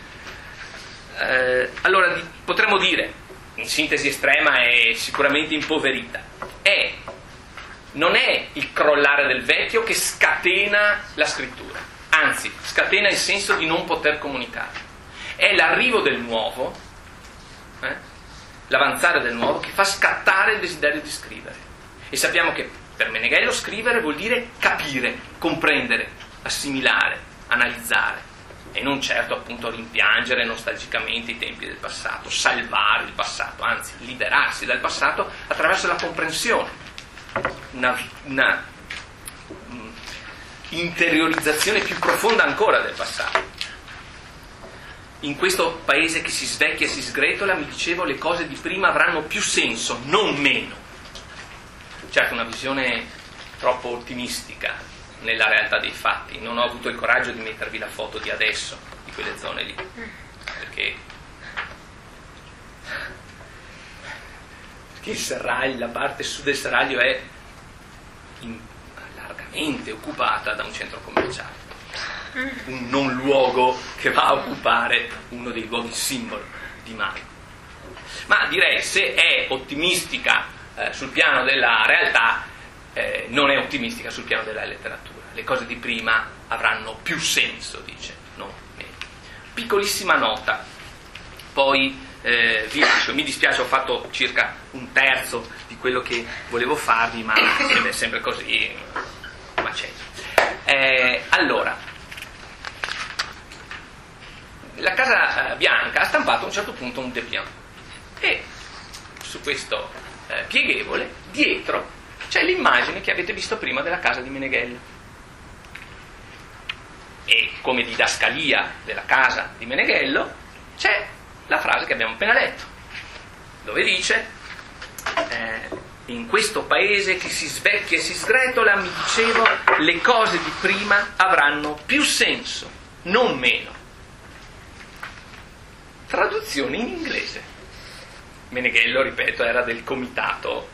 Allora potremmo dire, in sintesi estrema e sicuramente impoverita, non è il crollare del vecchio che scatena la scrittura, anzi scatena il senso di non poter comunicare, è l'arrivo del nuovo, l'avanzare del nuovo, che fa scattare il desiderio di scrivere. E sappiamo che per Meneghello scrivere vuol dire capire, comprendere, assimilare, analizzare. e non certo appunto rimpiangere nostalgicamente i tempi del passato, salvare il passato, anzi liberarsi dal passato attraverso la comprensione, una interiorizzazione più profonda ancora del passato. In questo paese che si svecchia e si sgretola, mi dicevo, le cose di prima avranno più senso, non meno. Certo, una visione troppo ottimistica nella realtà dei fatti. Non ho avuto il coraggio di mettervi la foto di adesso, di quelle zone lì, perché il Serraglio, la parte sud del Serraglio è largamente occupata da un centro commerciale, un non luogo che va a occupare uno dei luoghi simbolo di Mali. Ma direi, se è ottimistica sul piano della realtà, non è ottimistica sul piano della letteratura. Le cose di prima avranno più senso, dice, no meno. Piccolissima nota, poi vi lascio. Mi dispiace, ho fatto circa un terzo di quello che volevo farvi, ma ed è sempre così, ma c'è. Allora, la Casa Bianca ha stampato a un certo punto un dépliant, e su questo pieghevole dietro c'è l'immagine che avete visto prima della casa di Meneghello, e come didascalia della casa di Meneghello c'è la frase che abbiamo appena letto, dove dice in questo paese che si svecchia e si sgretola, mi dicevo, le cose di prima avranno più senso, non meno. Traduzione in inglese. Meneghello, ripeto, era del comitato,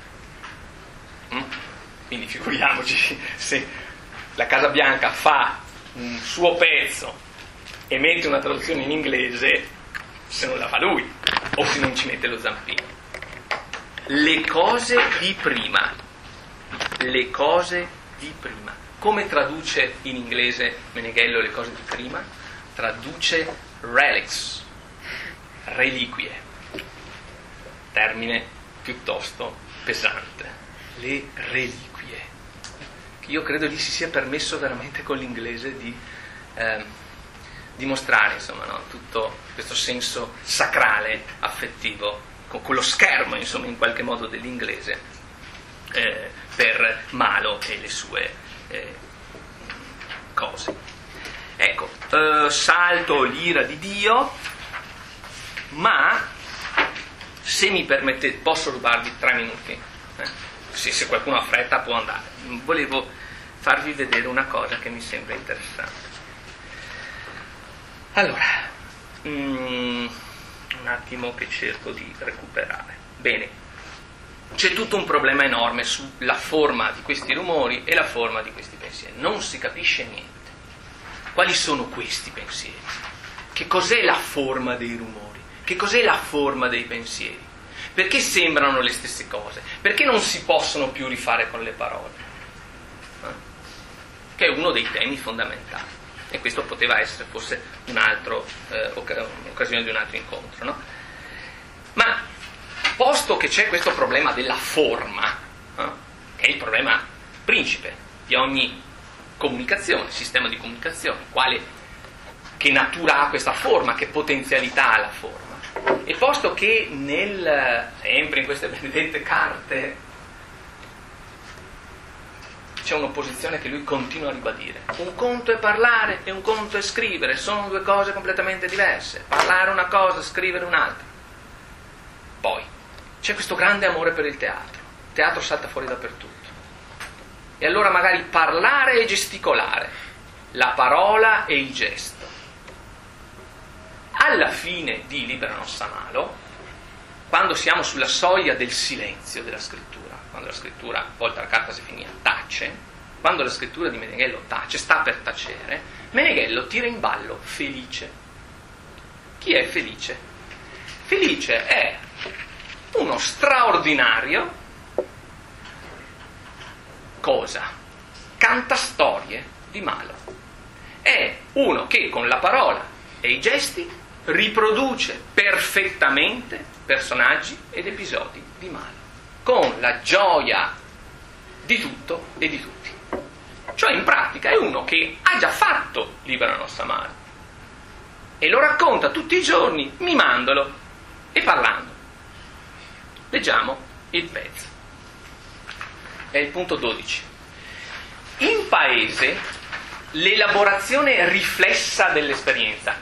quindi figuriamoci se la Casa Bianca fa un suo pezzo e mette una traduzione in inglese, se non la fa lui o se non ci mette lo zampino. Le cose di prima, le cose di prima. Come traduce in inglese Meneghello le cose di prima? Traduce relics, reliquie, termine piuttosto pesante. Le reliquie, che io credo gli si sia permesso veramente con l'inglese di dimostrare, insomma, no? Tutto questo senso sacrale, affettivo, con lo schermo, insomma, in qualche modo dell'inglese per Malo e le sue cose. Ecco, salto l'ira di Dio, ma se mi permettete, posso rubarvi 3 minuti? Se qualcuno ha fretta può andare. Volevo farvi vedere una cosa che mi sembra interessante. Allora, un attimo che cerco di recuperare. Bene, c'è tutto un problema enorme sulla forma di questi rumori e la forma di questi pensieri. Non si capisce niente. Quali sono questi pensieri? Che cos'è la forma dei rumori? Che cos'è la forma dei pensieri? Perché sembrano le stesse cose? Perché non si possono più rifare con le parole? Che è uno dei temi fondamentali. E questo poteva essere forse un'occasione di un altro incontro, no? Ma posto che c'è questo problema della forma, che è il problema principe di ogni comunicazione, sistema di comunicazione, che natura ha questa forma, che potenzialità ha la forma, e posto che sempre in queste benedette carte c'è un'opposizione che lui continua a ribadire: un conto è parlare e un conto è scrivere, sono 2 cose completamente diverse, parlare una cosa, scrivere un'altra. Poi c'è questo grande amore per il teatro salta fuori dappertutto, e allora magari parlare e gesticolare, la parola e il gesto. Alla fine di Libera Nostra Malo, quando siamo sulla soglia del silenzio della scrittura, quando la scrittura, volta la carta si finia, tace, quando la scrittura di Meneghello tace, sta per tacere, Meneghello tira in ballo Felice. Chi è Felice? Felice è uno straordinario cosa? Cantastorie di Malo. È uno che con la parola e i gesti riproduce perfettamente personaggi ed episodi di Malo, con la gioia di tutto e di tutti. Cioè, in pratica è uno che ha già fatto Libera Nostra Malo, e lo racconta tutti i giorni mimandolo e parlando. Leggiamo il pezzo. È il punto 12. In paese l'elaborazione riflessa dell'esperienza,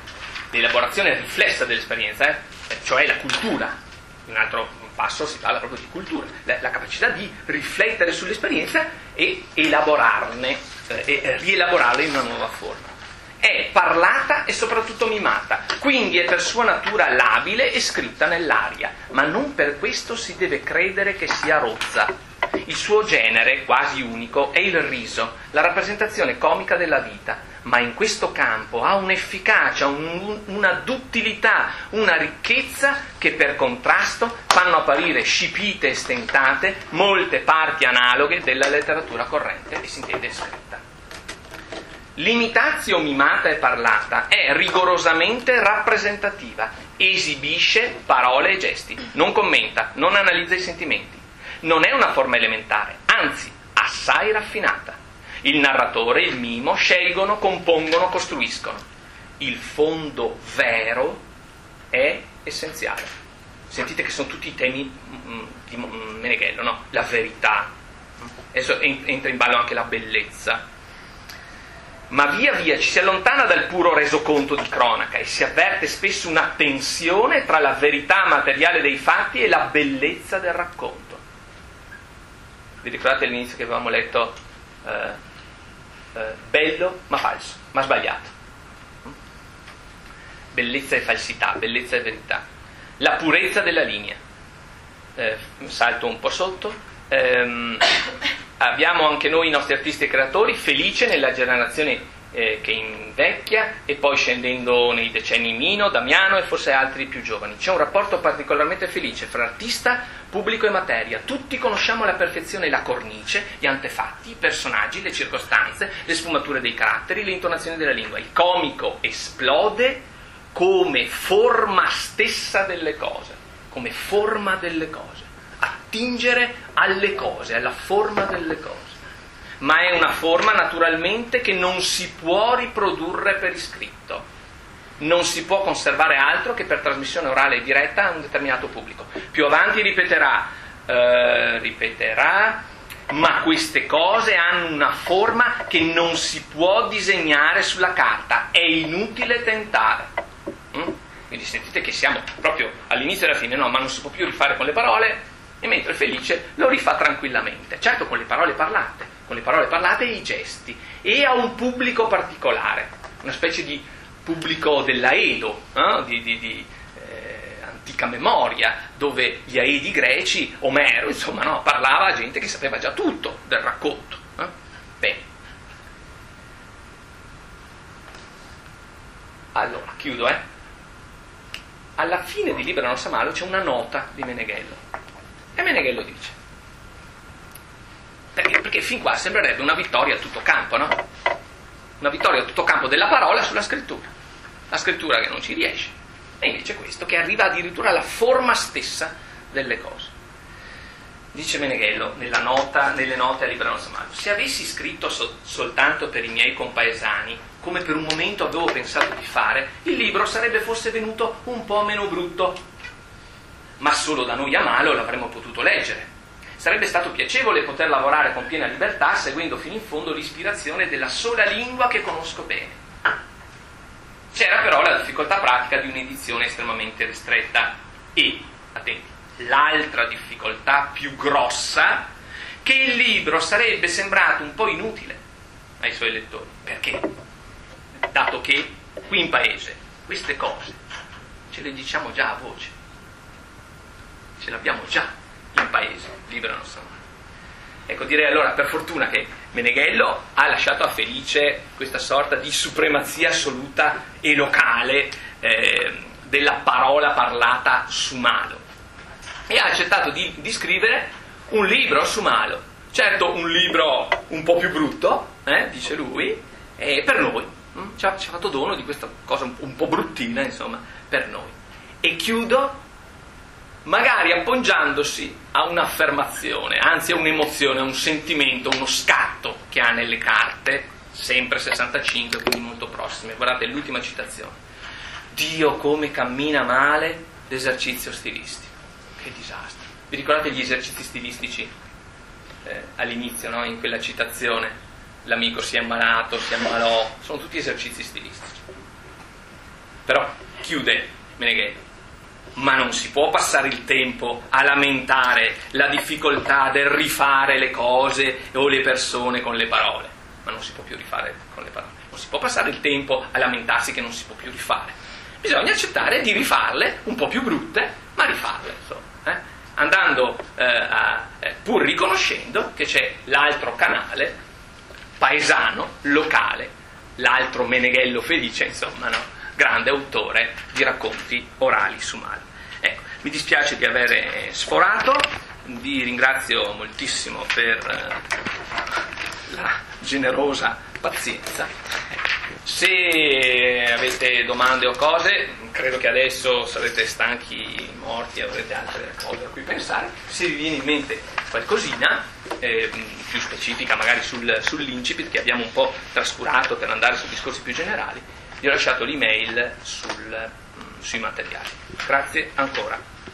cioè la cultura, un altro passo si parla proprio di cultura, la capacità di riflettere sull'esperienza e elaborarne e rielaborarla in una nuova forma. È parlata e soprattutto mimata, quindi è per sua natura labile e scritta nell'aria, ma non per questo si deve credere che sia rozza. Il suo genere, quasi unico, è il riso, la rappresentazione comica della vita, ma in questo campo ha un'efficacia, una duttilità, una ricchezza che per contrasto fanno apparire scipite e stentate molte parti analoghe della letteratura corrente e si intende scritta. L'imitazio mimata e parlata è rigorosamente rappresentativa, esibisce parole e gesti, non commenta, non analizza i sentimenti. Non è una forma elementare, anzi assai raffinata. Il narratore e il mimo scelgono, compongono, costruiscono. Il fondo vero è essenziale. Sentite che sono tutti i temi di Meneghello, no? La verità, adesso entra in ballo anche la bellezza. Ma via via ci si allontana dal puro resoconto di cronaca e si avverte spesso una tensione tra la verità materiale dei fatti e la bellezza del racconto. Vi ricordate all'inizio che avevamo letto bello ma falso, ma sbagliato. Bellezza e falsità, bellezza e verità. La purezza della linea. Salto un po' sotto. Abbiamo anche noi i nostri artisti e creatori, Felice nella generazione che invecchia e poi scendendo nei decenni Mino, Damiano e forse altri più giovani. C'è un rapporto particolarmente felice fra artista, pubblico e materia. Tutti conosciamo alla perfezione la cornice, gli antefatti, i personaggi, le circostanze, le sfumature dei caratteri, le intonazioni della lingua. Il comico esplode come forma stessa delle cose, come forma delle cose, attingere alle cose, alla forma delle cose. Ma è una forma naturalmente che non si può riprodurre per iscritto, non si può conservare altro che per trasmissione orale e diretta a un determinato pubblico. Più avanti ripeterà, ma queste cose hanno una forma che non si può disegnare sulla carta, è inutile tentare. Quindi sentite che siamo proprio all'inizio e alla fine, no, ma non si può più rifare con le parole, e mentre Felice lo rifà tranquillamente, certo con le parole parlate e i gesti, e a un pubblico particolare, una specie di pubblico della Edo, di antica memoria, dove gli Aedi greci, Omero, insomma, no, parlava a gente che sapeva già tutto del racconto. Bene. Allora, chiudo, Alla fine di Libera Nostra Malo c'è una nota di Meneghello. E Meneghello dice, perché fin qua sembrerebbe una vittoria a tutto campo, no? Una vittoria a tutto campo della parola sulla scrittura, la scrittura che non ci riesce, e invece questo che arriva addirittura alla forma stessa delle cose. Dice Meneghello nelle note a Libera Nostra Malo: se avessi scritto soltanto per i miei compaesani, come per un momento avevo pensato di fare, il libro sarebbe forse venuto un po' meno brutto, ma solo da noi a Malo l'avremmo potuto leggere. Sarebbe stato piacevole poter lavorare con piena libertà, seguendo fino in fondo l'ispirazione della sola lingua che conosco bene. C'era però la difficoltà pratica di un'edizione estremamente ristretta e, attenti, l'altra difficoltà più grossa, che il libro sarebbe sembrato un po' inutile ai suoi lettori. Perché? Dato che qui in paese queste cose ce le diciamo già a voce. Ce l'abbiamo già in paese, Libera Nostra Malo. Ecco, direi allora per fortuna che Meneghello ha lasciato a Felice questa sorta di supremazia assoluta e locale della parola parlata su Malo, e ha accettato di scrivere un libro su Malo. Certo, un libro un po' più brutto, dice lui, per noi. Ci ha fatto dono di questa cosa un po' bruttina, insomma, per noi. E chiudo magari appoggiandosi a un'affermazione, anzi a un'emozione, a un sentimento, uno scatto che ha nelle carte, sempre 65, quindi molto prossime. Guardate l'ultima citazione. Dio come cammina male l'esercizio stilistico. Che disastro. Vi ricordate gli esercizi stilistici all'inizio, no? In quella citazione, l'amico si è ammalato, si ammalò, sono tutti esercizi stilistici. Però chiude Meneghello: ma non si può passare il tempo a lamentare la difficoltà del rifare le cose o le persone con le parole. Ma non si può più rifare con le parole, non si può passare il tempo a lamentarsi che non si può più rifare. Bisogna accettare di rifarle, un po' più brutte, ma rifarle, insomma, andando pur riconoscendo che c'è l'altro canale paesano, locale, l'altro Meneghello felice, insomma, no? Grande autore di racconti orali su Mali. Ecco, mi dispiace di aver sforato, vi ringrazio moltissimo per la generosa pazienza. Se avete domande o cose, credo che adesso sarete stanchi, morti, avrete altre cose a cui pensare. Se vi viene in mente qualcosina più specifica, magari sull'incipit, che abbiamo un po' trascurato per andare su discorsi più generali, vi ho lasciato l'email sui materiali. Grazie ancora.